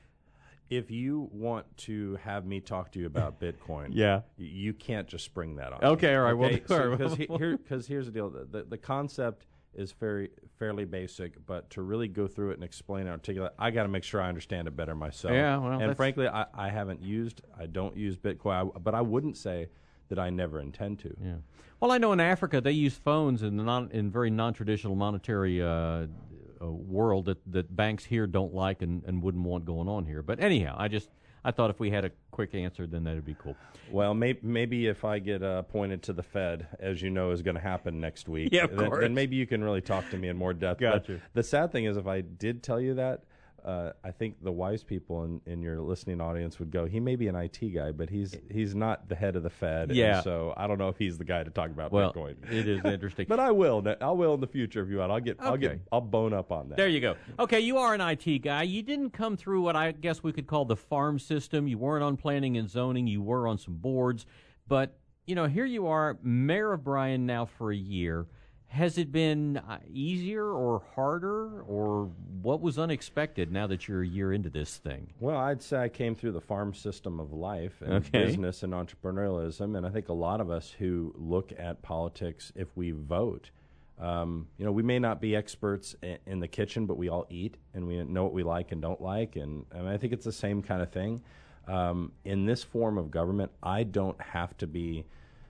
if you want to have me talk to you about Bitcoin, yeah, you can't just spring that on. Okay, me. all right. Okay? Well, because so, he, here, here's the deal: the, the, the concept is very fairly basic, but to really go through it and explain and articulate, I got to make sure I understand it better myself. Yeah, well, and frankly, I, I haven't used, I don't use Bitcoin, I, but I wouldn't say that I never intend to. Yeah. Well, I know in Africa they use phones in the non in very non-traditional monetary uh, uh, world that, that banks here don't like and, and wouldn't want going on here. But anyhow, I just I thought if we had a quick answer, then that'd be cool. Well, may, maybe if I get uh, appointed to the Fed, as you know is going to happen next week, yeah, of then, course. then maybe you can really talk to me in more depth. Gotcha. But the sad thing is, if I did tell you that, Uh, I think the wise people in, in your listening audience would go, he may be an I T guy, but he's he's not the head of the Fed. Yeah. And so I don't know if he's the guy to talk about well, Bitcoin. It is interesting. But I will. I will in the future if you want. I'll get. Okay. I'll get. I'll bone up on that. There you go. Okay, you are an I T guy. You didn't come through what I guess we could call the farm system. You weren't on planning and zoning. You were on some boards. But, you know, here you are, mayor of Bryan now for a year. Has it been uh, easier or harder, or what was unexpected now that you're a year into this thing? Well, I'd say I came through the farm system of life and okay. business and entrepreneurialism, and I think a lot of us who look at politics, if we vote, um, you know, we may not be experts in, in the kitchen, but we all eat, and we know what we like and don't like, and, and I think it's the same kind of thing. Um, in this form of government, I don't have to be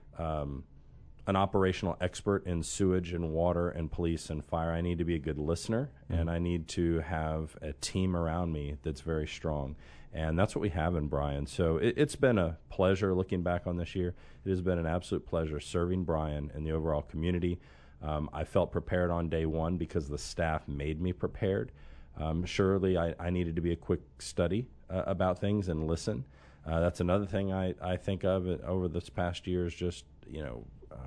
Um, an operational expert in sewage and water and police and fire. I need to be a good listener, mm-hmm. and I need to have a team around me that's very strong. And that's what we have in Bryan. So it, it's been a pleasure looking back on this year. It has been an absolute pleasure serving Bryan and the overall community. Um, I felt prepared on day one because the staff made me prepared. Um, surely I, I needed to be a quick study uh, about things and listen. Uh, that's another thing I, I think of it over this past year is just, you know,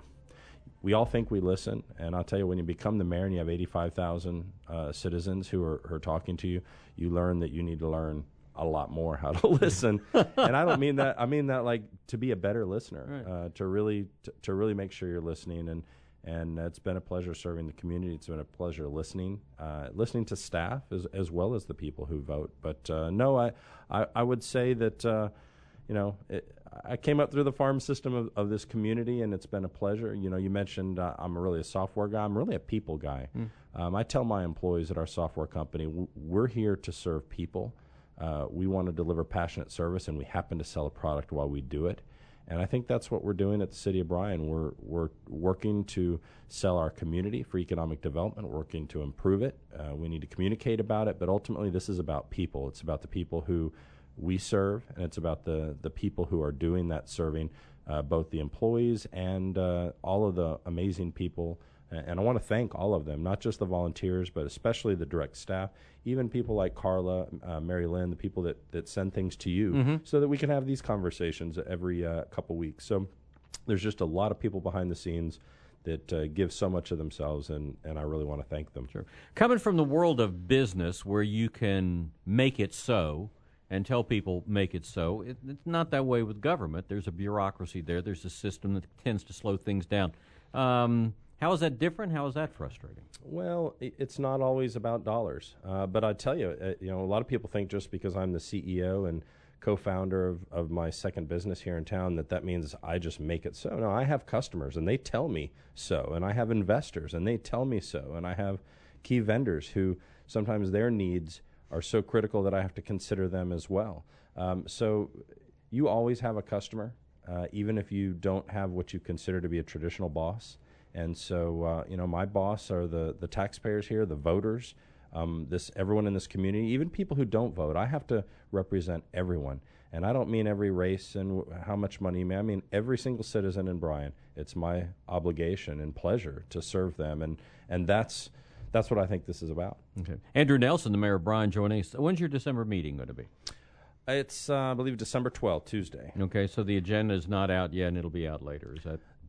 we all think we listen, and I'll tell you, when you become the mayor and you have eighty-five thousand uh, citizens who are, who are talking to you, you learn that you need to learn a lot more how to listen. And I don't mean that. I mean that like to be a better listener, right. uh, to really to, to really make sure you're listening. And and it's been a pleasure serving the community. It's been a pleasure listening, uh, listening to staff as as well as the people who vote. But uh, no, I, I I would say that uh, you know. It, I came up through the farm system of, of this community, and it's been a pleasure. You know, you mentioned uh, I'm really a software guy. I'm really a people guy. Mm. Um, I tell my employees at our software company, w- we're here to serve people. Uh, we want to deliver passionate service, and we happen to sell a product while we do it. And I think that's what we're doing at the City of Bryan. We're we're working to sell our community for economic development, working to improve it. Uh, we need to communicate about it, but ultimately this is about people. It's about the people who we serve, and it's about the, the people who are doing that serving, uh, both the employees and uh, all of the amazing people. And I want to thank all of them, not just the volunteers, but especially the direct staff, even people like Carla, uh, Mary Lynn, the people that, that send things to you mm-hmm. so that we can have these conversations every uh, couple weeks. So there's just a lot of people behind the scenes that uh, give so much of themselves, and, and I really want to thank them. Sure. Coming from the world of business where you can make it so, and tell people make it so. It, it's not that way with government. There's a bureaucracy there. There's a system that tends to slow things down. Um, how is that different? How is that frustrating? Well, it, it's not always about dollars. Uh, but I tell you, uh, you know, a lot of people think just because I'm the C E O and co-founder of, of my second business here in town that that means I just make it so. No, I have customers, and they tell me so. And I have investors, and they tell me so. And I have key vendors who sometimes their needs are so critical that I have to consider them as well. Um, so you always have a customer, uh, even if you don't have what you consider to be a traditional boss. And so, uh, you know, my boss are the, the taxpayers here, the voters, um, this everyone in this community, even people who don't vote. I have to represent everyone. And I don't mean every race and w- how much money you may. I mean every single citizen in Bryan. It's my obligation and pleasure to serve them. And, and that's... That's what I think this is about. Okay. Andrew Nelson, the mayor of Bryan, joining us. When's your December meeting going to be? It's, uh, I believe, December twelfth, Tuesday. Okay, so the agenda is not out yet, and it'll be out later. Is that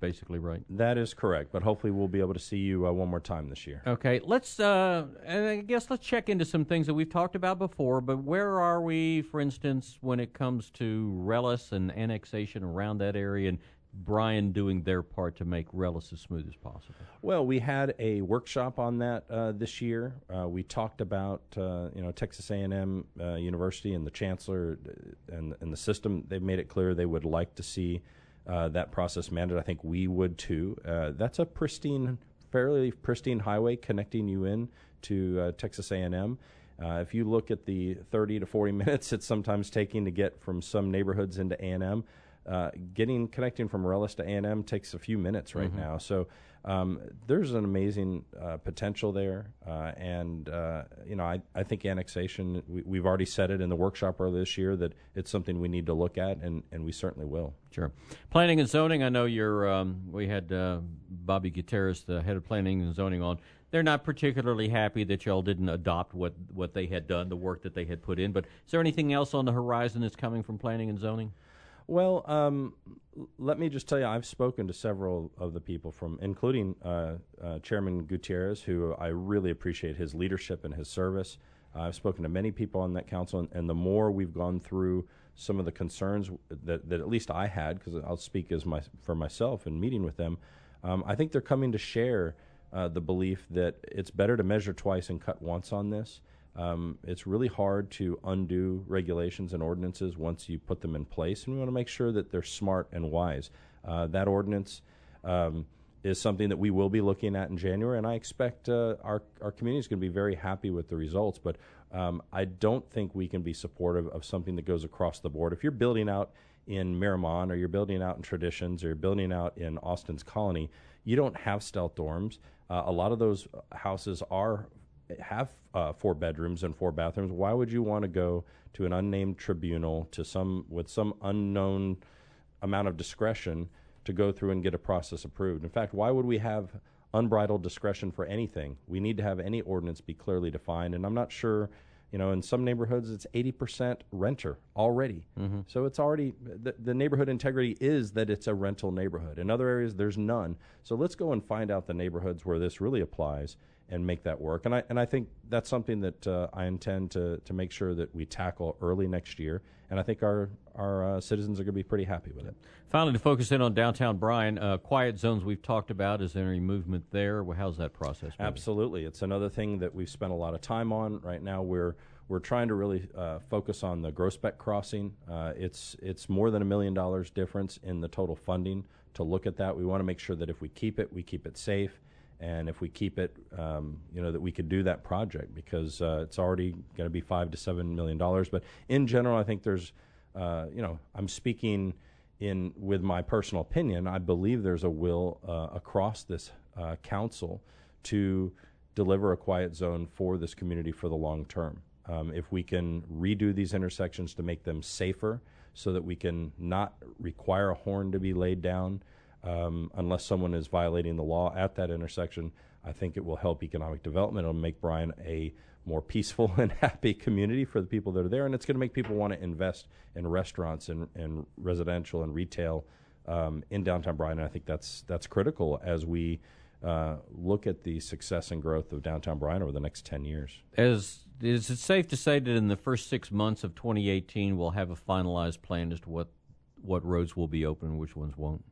basically right? That is correct, but hopefully we'll be able to see you uh, one more time this year. Okay, let's, uh, and I guess let's check into some things that we've talked about before, but where are we, for instance, when it comes to Rellis and annexation around that area, and Bryan doing their part to make Rellis as smooth as possible? Well, we had a workshop on that uh, this year. Uh, we talked about uh, you know Texas A and M uh, University and the chancellor and, and the system. They've made it clear they would like to see uh, that process mandated. I think we would too. Uh, that's a pristine, fairly pristine highway connecting you in to uh, Texas A and M. Uh, if you look at the thirty to forty minutes it's sometimes taking to get from some neighborhoods into A and M, Uh, getting connecting from Rellis to A and M takes a few minutes right mm-hmm. now. So um, there's an amazing uh, potential there, uh, and uh, you know I, I think annexation. We, we've already said it in the workshop earlier this year that it's something we need to look at, and, and we certainly will. Sure. Planning and zoning. I know you're. Um, we had uh, Bobby Gutierrez, the head of planning and zoning, on. They're not particularly happy that y'all didn't adopt what what they had done, the work that they had put in. But is there anything else on the horizon that's coming from planning and zoning? Well, um, let me just tell you, I've spoken to several of the people from, including uh, uh, Chairman Gutierrez, who I really appreciate his leadership and his service. Uh, I've spoken to many people on that council, and, and the more we've gone through some of the concerns that, that at least I had, because I'll speak as my for myself in meeting with them, um, I think they're coming to share uh, the belief that it's better to measure twice and cut once on this. Um, it's really hard to undo regulations and ordinances once you put them in place, and we want to make sure that they're smart and wise. Uh, that ordinance um, is something that we will be looking at in January, and I expect uh, our, our community is going to be very happy with the results, but um, I don't think we can be supportive of something that goes across the board. If you're building out in Miramon, or you're building out in Traditions, or you're building out in Austin's Colony, you don't have stealth dorms. Uh, a lot of those houses are have uh, four bedrooms and four bathrooms. Why would you want to go to an unnamed tribunal to some with some unknown amount of discretion to go through and get a process approved? In fact, why would we have unbridled discretion for anything? We need to have any ordinance be clearly defined, and I'm not sure, you know, in some neighborhoods it's eighty percent renter already. Mm-hmm. So it's already, the, the neighborhood integrity is that it's a rental neighborhood. In other areas, there's none. So let's go and find out the neighborhoods where this really applies and make that work. And I and I think that's something that uh, I intend to to make sure that we tackle early next year. And I think our our uh, citizens are going to be pretty happy with it. Finally, to focus in on downtown Bryan, uh, quiet zones we've talked about. Is there any movement there? How's that process moving? Absolutely, it's another thing that we've spent a lot of time on. Right now, we're we're trying to really uh, focus on the Groesbeck crossing. Uh, it's it's more than a million dollars difference in the total funding to look at that. We want to make sure that if we keep it, we keep it safe. And if we keep it, um, you know, that we could do that project, because uh, it's already going to be five to seven million dollars. But in general, I think there's, uh, you know, I'm speaking in with my personal opinion. I believe there's a will uh, across this uh, council to deliver a quiet zone for this community for the long term. Um, if we can redo these intersections to make them safer, so that we can not require a horn to be laid down. Um, unless someone is violating the law at that intersection, I think it will help economic development. It'll make Bryan a more peaceful and happy community for the people that are there, and it's going to make people want to invest in restaurants and, and residential and retail um, in downtown Bryan. And I think that's that's critical as we uh, look at the success and growth of downtown Bryan over the next ten years. As is it safe to say that in the first six months of twenty eighteen, we'll have a finalized plan as to what what roads will be open and which ones won't?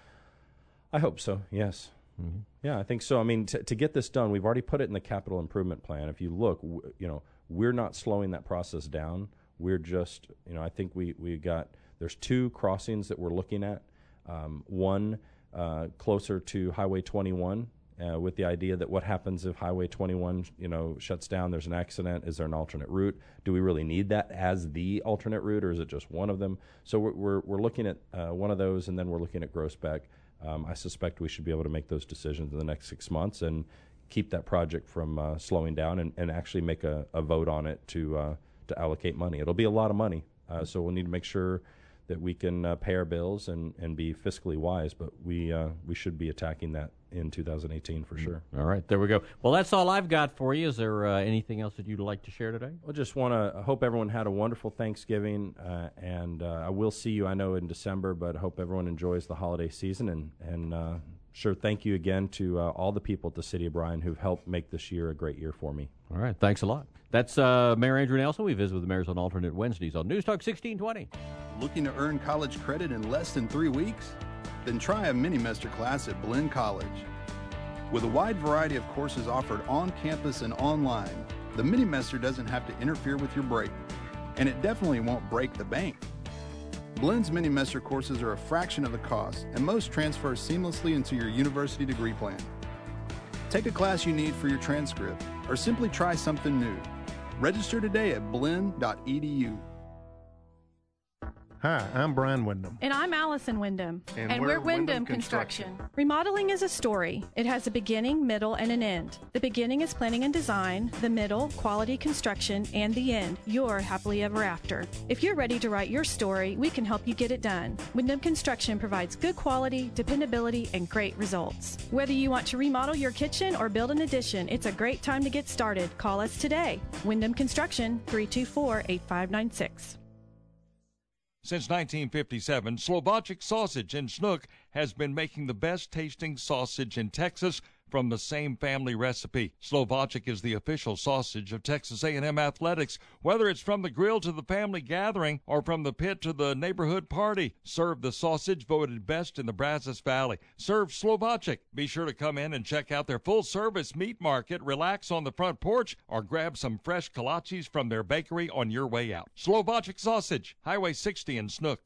I hope so, yes. Mm-hmm. Yeah, I think so. I mean, t- to get this done, we've already put it in the capital improvement plan. If you look, w- you know, we're not slowing that process down. We're just, you know, I think we, we got, there's two crossings that we're looking at. Um, one uh, closer to Highway twenty-one uh, with the idea that what happens if Highway twenty-one, you know, shuts down, there's an accident, is there an alternate route? Do we really need that as the alternate route, or is it just one of them? So we're, we're, we're looking at uh, one of those, and then we're looking at Groesbeck. Um, I suspect we should be able to make those decisions in the next six months and keep that project from uh, slowing down, and, and actually make a, a vote on it to uh, to allocate money. It'll be a lot of money, uh, so we'll need to make sure that we can uh, pay our bills and, and be fiscally wise. But we uh, we should be attacking that in two thousand eighteen for sure. All right, there we go. Well, that's all I've got for you. Is there uh, anything else that you'd like to share today? I just want to hope everyone had a wonderful Thanksgiving, uh, and uh, I will see you, I know, in December, but hope everyone enjoys the holiday season, and, and uh, sure, thank you again to uh, all the people at the City of Bryan who've helped make this year a great year for me. All right, thanks a lot. That's uh, Mayor Andrew Nelson. We visit with the mayors on alternate Wednesdays on News Talk sixteen twenty. Looking to earn college credit in less than three weeks? Then try a mini-mester class at Blinn College. With a wide variety of courses offered on campus and online, the mini-mester doesn't have to interfere with your break, and it definitely won't break the bank. Blinn's mini-mester courses are a fraction of the cost, and most transfer seamlessly into your university degree plan. Take a class you need for your transcript, or simply try something new. Register today at blinn dot e d u. Hi, I'm Brian Wyndham. And I'm Allison Wyndham. And, and we're, we're Wyndham, Wyndham Construction. Construction. Remodeling is a story. It has a beginning, middle, and an end. The beginning is planning and design, the middle, quality construction, and the end, your happily ever after. If you're ready to write your story, we can help you get it done. Wyndham Construction provides good quality, dependability, and great results. Whether you want to remodel your kitchen or build an addition, it's a great time to get started. Call us today. Wyndham Construction, three two four, eight five nine six. Since nineteen fifty-seven, Slovacek Sausage in Snook has been making the best tasting sausage in Texas from the same family recipe. Slovacek is the official sausage of Texas A and M Athletics. Whether it's from the grill to the family gathering or from the pit to the neighborhood party, serve the sausage voted best in the Brazos Valley. Serve Slovacek. Be sure to come in and check out their full-service meat market, relax on the front porch, or grab some fresh kolaches from their bakery on your way out. Slovacek Sausage, Highway sixty in Snook.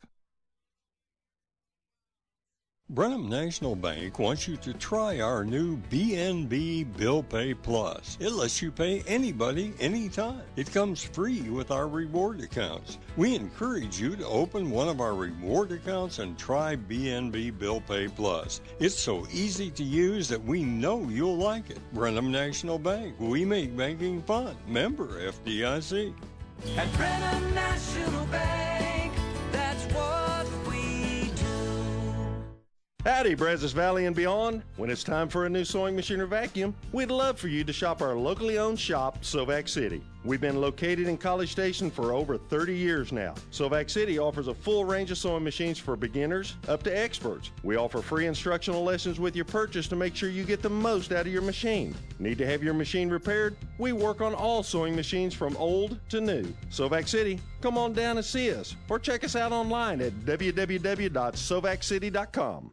Brenham National Bank wants you to try our new B N B Bill Pay Plus. It lets you pay anybody, anytime. It comes free with our reward accounts. We encourage you to open one of our reward accounts and try B N B Bill Pay Plus. It's so easy to use that we know you'll like it. Brenham National Bank. We make banking fun. Member F D I C. At Brenham National Bank, that's what we do. Howdy, Brazos Valley and beyond. When it's time for a new sewing machine or vacuum, we'd love for you to shop our locally owned shop, Sovac City. We've been located in College Station for over thirty years now. Sovac City offers a full range of sewing machines for beginners up to experts. We offer free instructional lessons with your purchase to make sure you get the most out of your machine. Need to have your machine repaired? We work on all sewing machines from old to new. Sovac City, come on down and see us, or check us out online at w w w dot sovac city dot com.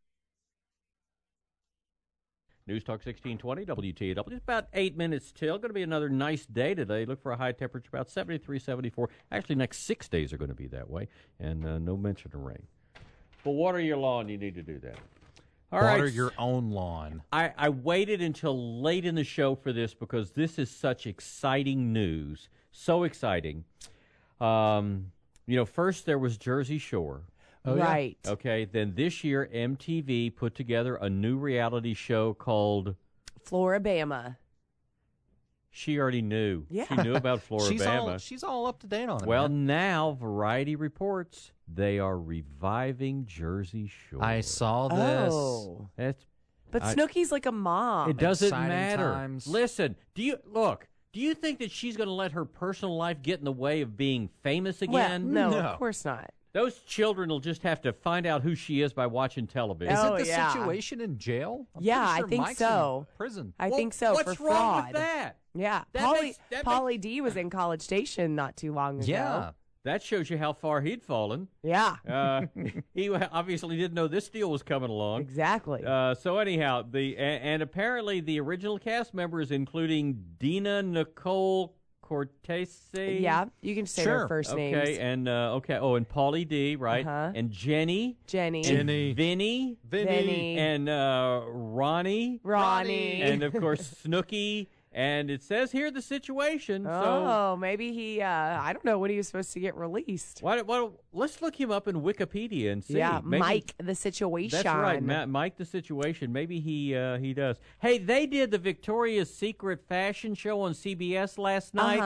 News Talk sixteen twenty, W T A W. It's about eight minutes till. Going to be another nice day today. Look for a high temperature about seventy-three, seventy-four. Actually, next six days are going to be that way, and uh, no mention of rain. But water your lawn, you need to do that. All water right. your own lawn. I, I waited until late in the show for this because this is such exciting news. So exciting. Um, you know, first there was Jersey Shore. Oh, right. Yeah. Okay. Then this year, M T V put together a new reality show called Floribama. She already knew. Yeah. She knew about Floribama. she's, all, she's all up to date on it. Well, man. now Variety reports they are reviving Jersey Shore. I saw this. Oh. That's, but I, Snooki's like a mom. It doesn't Exciting matter. times. Listen, do you look? Do you think that she's going to let her personal life get in the way of being famous again? Well, no, No. of course not. Those children will just have to find out who she is by watching television. Is Oh, it the yeah. situation in jail? I'm Yeah, pretty I sure think Mike's so. in prison. I Well, think so what's for wrong fraud. with that? Yeah, That Polly makes- that Polly D was in College Station not too long ago. Yeah. That shows you how far he'd fallen. Yeah, Uh, he obviously didn't know this deal was coming along. exactly. Uh, so anyhow, the and, and apparently the original cast members, including Dina Nicole Cortese. yeah, you can say Sure. their first Okay, names. and uh, okay, oh, and Pauly D, right, Uh-huh. and Jenny, Jenny, and Jenny. Vinny, Vinny, and uh, Ronnie, Ronnie, and of course Snooki. And it says here the situation. So oh, maybe he. Uh, I don't know when he was supposed to get released. why, why, let's look him up in Wikipedia and see. Yeah, Maybe- Mike the situation. That's right, Ma- Mike the situation. Maybe he uh, he does. Hey, they did the Victoria's Secret fashion show on C B S last night. Uh-huh.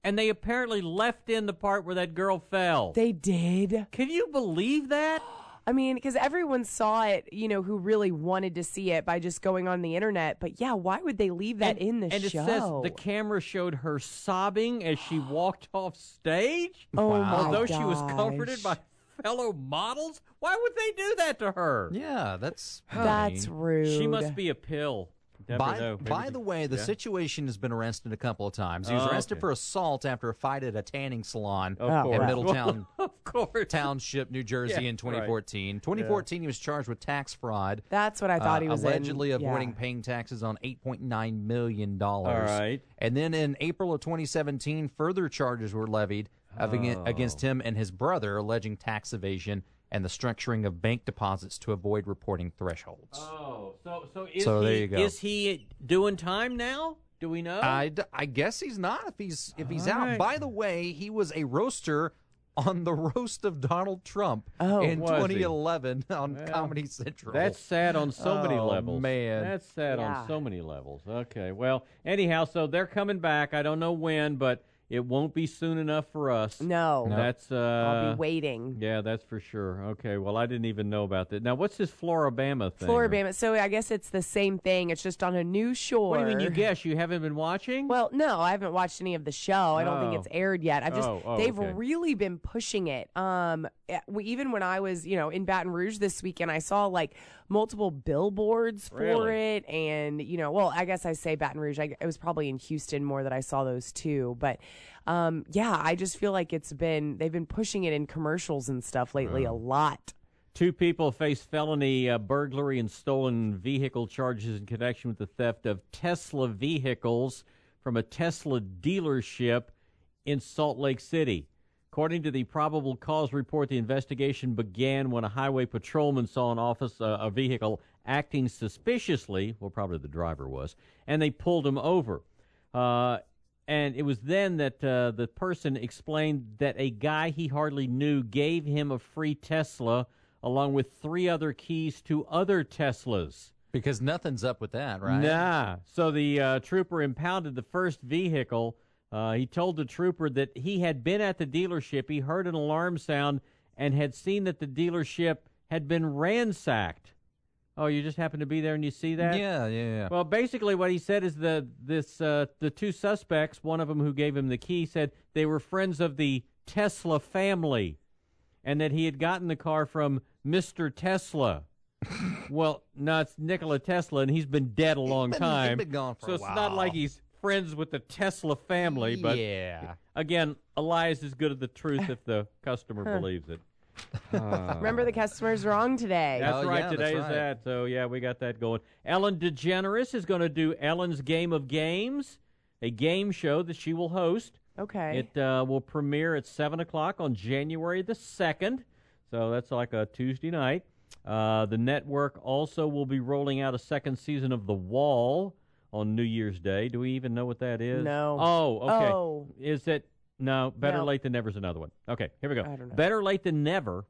and they apparently left in the part where that girl fell. They did. Can you believe that? I mean, because everyone saw it, you know, who really wanted to see it by just going on the internet. But yeah, why would they leave that and, in the and show? And it says the camera showed her sobbing as she walked off stage. Oh, wow. my Although gosh. she was comforted by fellow models. Why would they do that to her? Yeah, that's That's rude. She must be a pill. Never By, know. Maybe by she- the way, the yeah. situation has been arrested a couple of times. He was Oh, arrested okay. for assault after a fight at a tanning salon Of in course. Middletown Of course. Township, New Jersey Yeah, in twenty fourteen. right. twenty fourteen, he was charged with tax fraud. That's what I thought uh, he was in. allegedly avoiding Yeah. paying taxes on eight point nine million dollars. All right. And then in April of twenty seventeen, further charges were levied of aga- Oh. against him and his brother, alleging tax evasion and the structuring of bank deposits to avoid reporting thresholds. Oh, so so is So he there you go. is he doing time now? Do we know? I, d- I guess he's not if he's if he's All out. right. By the way, he was a roaster on the roast of Donald Trump Oh. in Was he? twenty eleven on Well, Comedy Central. That's sad on so many Oh, levels. man. That's sad Yeah. on so many levels. Okay, well, anyhow, so they're coming back. I don't know when, but it won't be soon enough for us. No. No. That's uh I'll be waiting. Yeah, that's for sure. Okay, well, I didn't even know about that. Now, what's this Floribama thing? Floribama. So I guess it's the same thing. It's just on a new shore. What do you mean you guess? You haven't been watching? Well, no, I haven't watched any of the show. I don't think Oh. it's aired yet. I've just Oh, oh, they've okay. really been pushing it. Um, eh, we- even when I was, you know, in Baton Rouge this weekend, I saw like multiple billboards for Really? it, and you know, well, I guess I say Baton Rouge. I, it was probably in Houston more that I saw those too, but. Um, yeah, I just feel like it's been they've been pushing it in commercials and stuff lately a lot. Two people face felony uh, burglary and stolen vehicle charges in connection with the theft of Tesla vehicles from a Tesla dealership in Salt Lake City. According to the probable cause report, the investigation began when a highway patrolman saw an office uh, a vehicle acting suspiciously, well, probably the driver was, and they pulled him over. Uh, and it was then that uh, the person explained that a guy he hardly knew gave him a free Tesla along with three other keys to other Teslas. because nothing's up with that, right? Nah. So the uh, trooper impounded the first vehicle. Uh, he told the trooper that he had been at the dealership. He heard an alarm sound and had seen that the dealership had been ransacked. Oh, you just happened to be there and you see that? Yeah, yeah, yeah. Well, basically what he said is the this uh, the two suspects, one of them who gave him the key, said they were friends of the Tesla family and that he had gotten the car from Mister Tesla. Well, no, it's Nikola Tesla, and he's been dead a long been- time. he's been gone for so a it's while. not like he's friends with the Tesla family. But Yeah. again, a lie is as good as the truth if the customer Huh. believes it. Remember, the customer's wrong today. That's Oh, right. yeah, Today that's is right. that. So, yeah, we got that going. Ellen DeGeneres is going to do Ellen's Game of Games, a game show that she will host. Okay. It uh, will premiere at seven o'clock on January the second. So that's like a Tuesday night. Uh, the network also will be rolling out a second season of The Wall on New Year's Day. Do we even know what that is? No. Oh, okay. Oh. Is it? No, Better No. Late Than Never is another one. Okay, here we go. I don't know. Better Late Than Never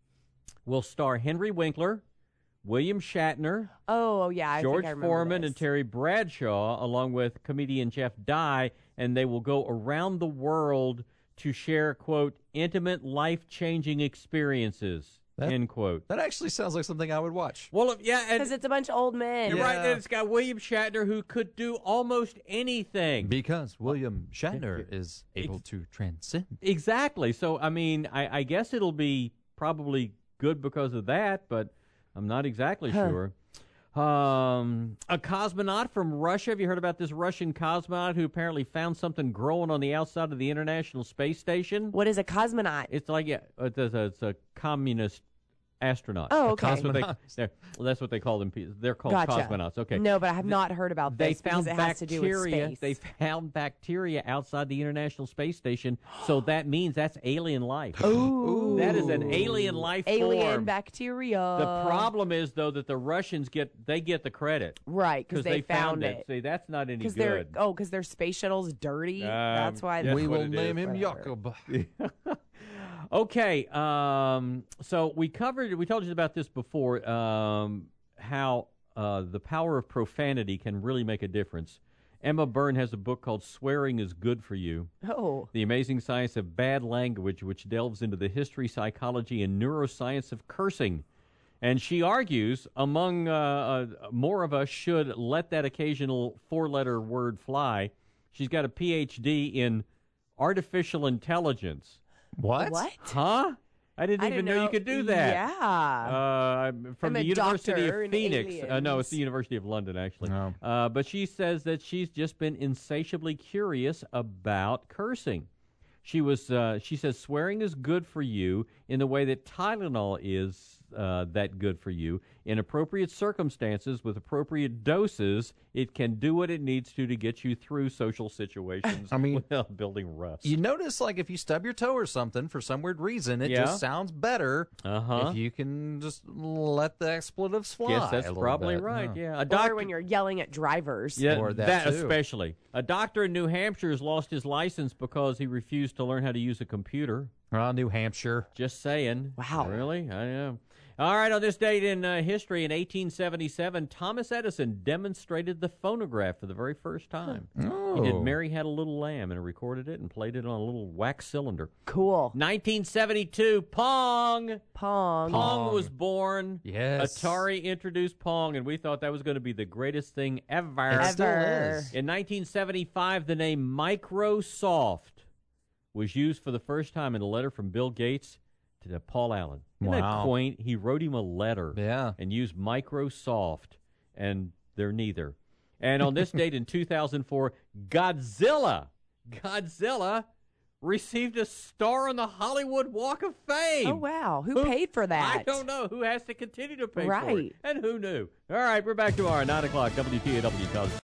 will star Henry Winkler, William Shatner, Oh, oh, yeah. I George think I remember Foreman, this. and Terry Bradshaw, along with comedian Jeff Dye, and they will go around the world to share, quote, intimate, life-changing experiences, That- end quote. That actually sounds like something I would watch. Well, yeah, and Because it's a bunch of old men. you're right. Yeah. And it's got William Shatner, who could do almost anything. Because William Shatner is able to transcend. Exactly. So, I mean, I, I guess it'll be probably good because of that, but I'm not exactly Huh. sure. Um, a cosmonaut from Russia. Have you heard about this Russian cosmonaut who apparently found something growing on the outside of the International Space Station? What is a cosmonaut? It's like, yeah, it's a, it's a communist astronaut. Oh, A okay. That's what they, Cosmonaut. they're- well, that's what they call them. They're called Gotcha. cosmonauts. Okay. No, but I have not heard about They this because found it has to do with bacteria. space. They found bacteria outside the International Space Station, so that means that's alien life. Ooh. That is an alien life Alien form. bacteria. The problem is though that the Russians get they get the credit Right, because they, found, it. See, that's not any Because they're good. oh, because their space shuttle's dirty. Um, That's why. that's we what will it name is. him Whatever. Jakob. Okay, um, so we covered, we told you about this before, um, how uh, the power of profanity can really make a difference. Emma Byrne has a book called Swearing is Good for You. Oh. The Amazing Science of Bad Language, which delves into the history, psychology, and neuroscience of cursing. And she argues, among uh, uh, more of us should let that occasional four-letter word fly. She's got a P H D in artificial intelligence. What? What? Huh? I didn't I even didn't know, you know- could do that. Yeah. Uh, from I'm the a University doctor of in Phoenix. Uh, no, aliens. it's the University of London, actually. No. Uh, but she says that she's just been insatiably curious about cursing. She was. Uh, she says swearing is good for you in the way that Tylenol is uh, that good for you. In appropriate circumstances, with appropriate doses, it can do what it needs to to get you through social situations. I mean, without building rust. You notice, like, if you stub your toe or something for some weird reason, it Yeah. just sounds better Uh-huh. if you can just let the expletives fly. Yes, that's a little probably bit. right. Yeah. Yeah, a Or doctor. when you're yelling at drivers. Yeah, Or that too. especially. A doctor in New Hampshire has lost his license because he refused to learn how to use a computer. Oh, New Hampshire. Just saying. Wow. Really? I know. All right, on this date in uh, history, in eighteen seventy-seven, Thomas Edison demonstrated the phonograph for the very first time. Oh. He did Mary Had a Little Lamb and recorded it and played it on a little wax cylinder. Cool. nineteen seventy-two, Pong. Pong. Pong Pong. was born. Yes. Atari introduced Pong, and we thought that was going to be the greatest thing ever. It still Ever. is. In nineteen seventy-five, the name Microsoft was used for the first time in a letter from Bill Gates to Paul Allen. Isn't that Wow. quaint? He wrote him a letter Yeah. and used Microsoft, and they're neither. And on this date in two thousand four, Godzilla, Godzilla received a star on the Hollywood Walk of Fame. Oh, wow. Who, paid for that? I don't know. Who has to continue to pay for it? Right. And who knew? All right, we're back tomorrow, nine o'clock, W T A W.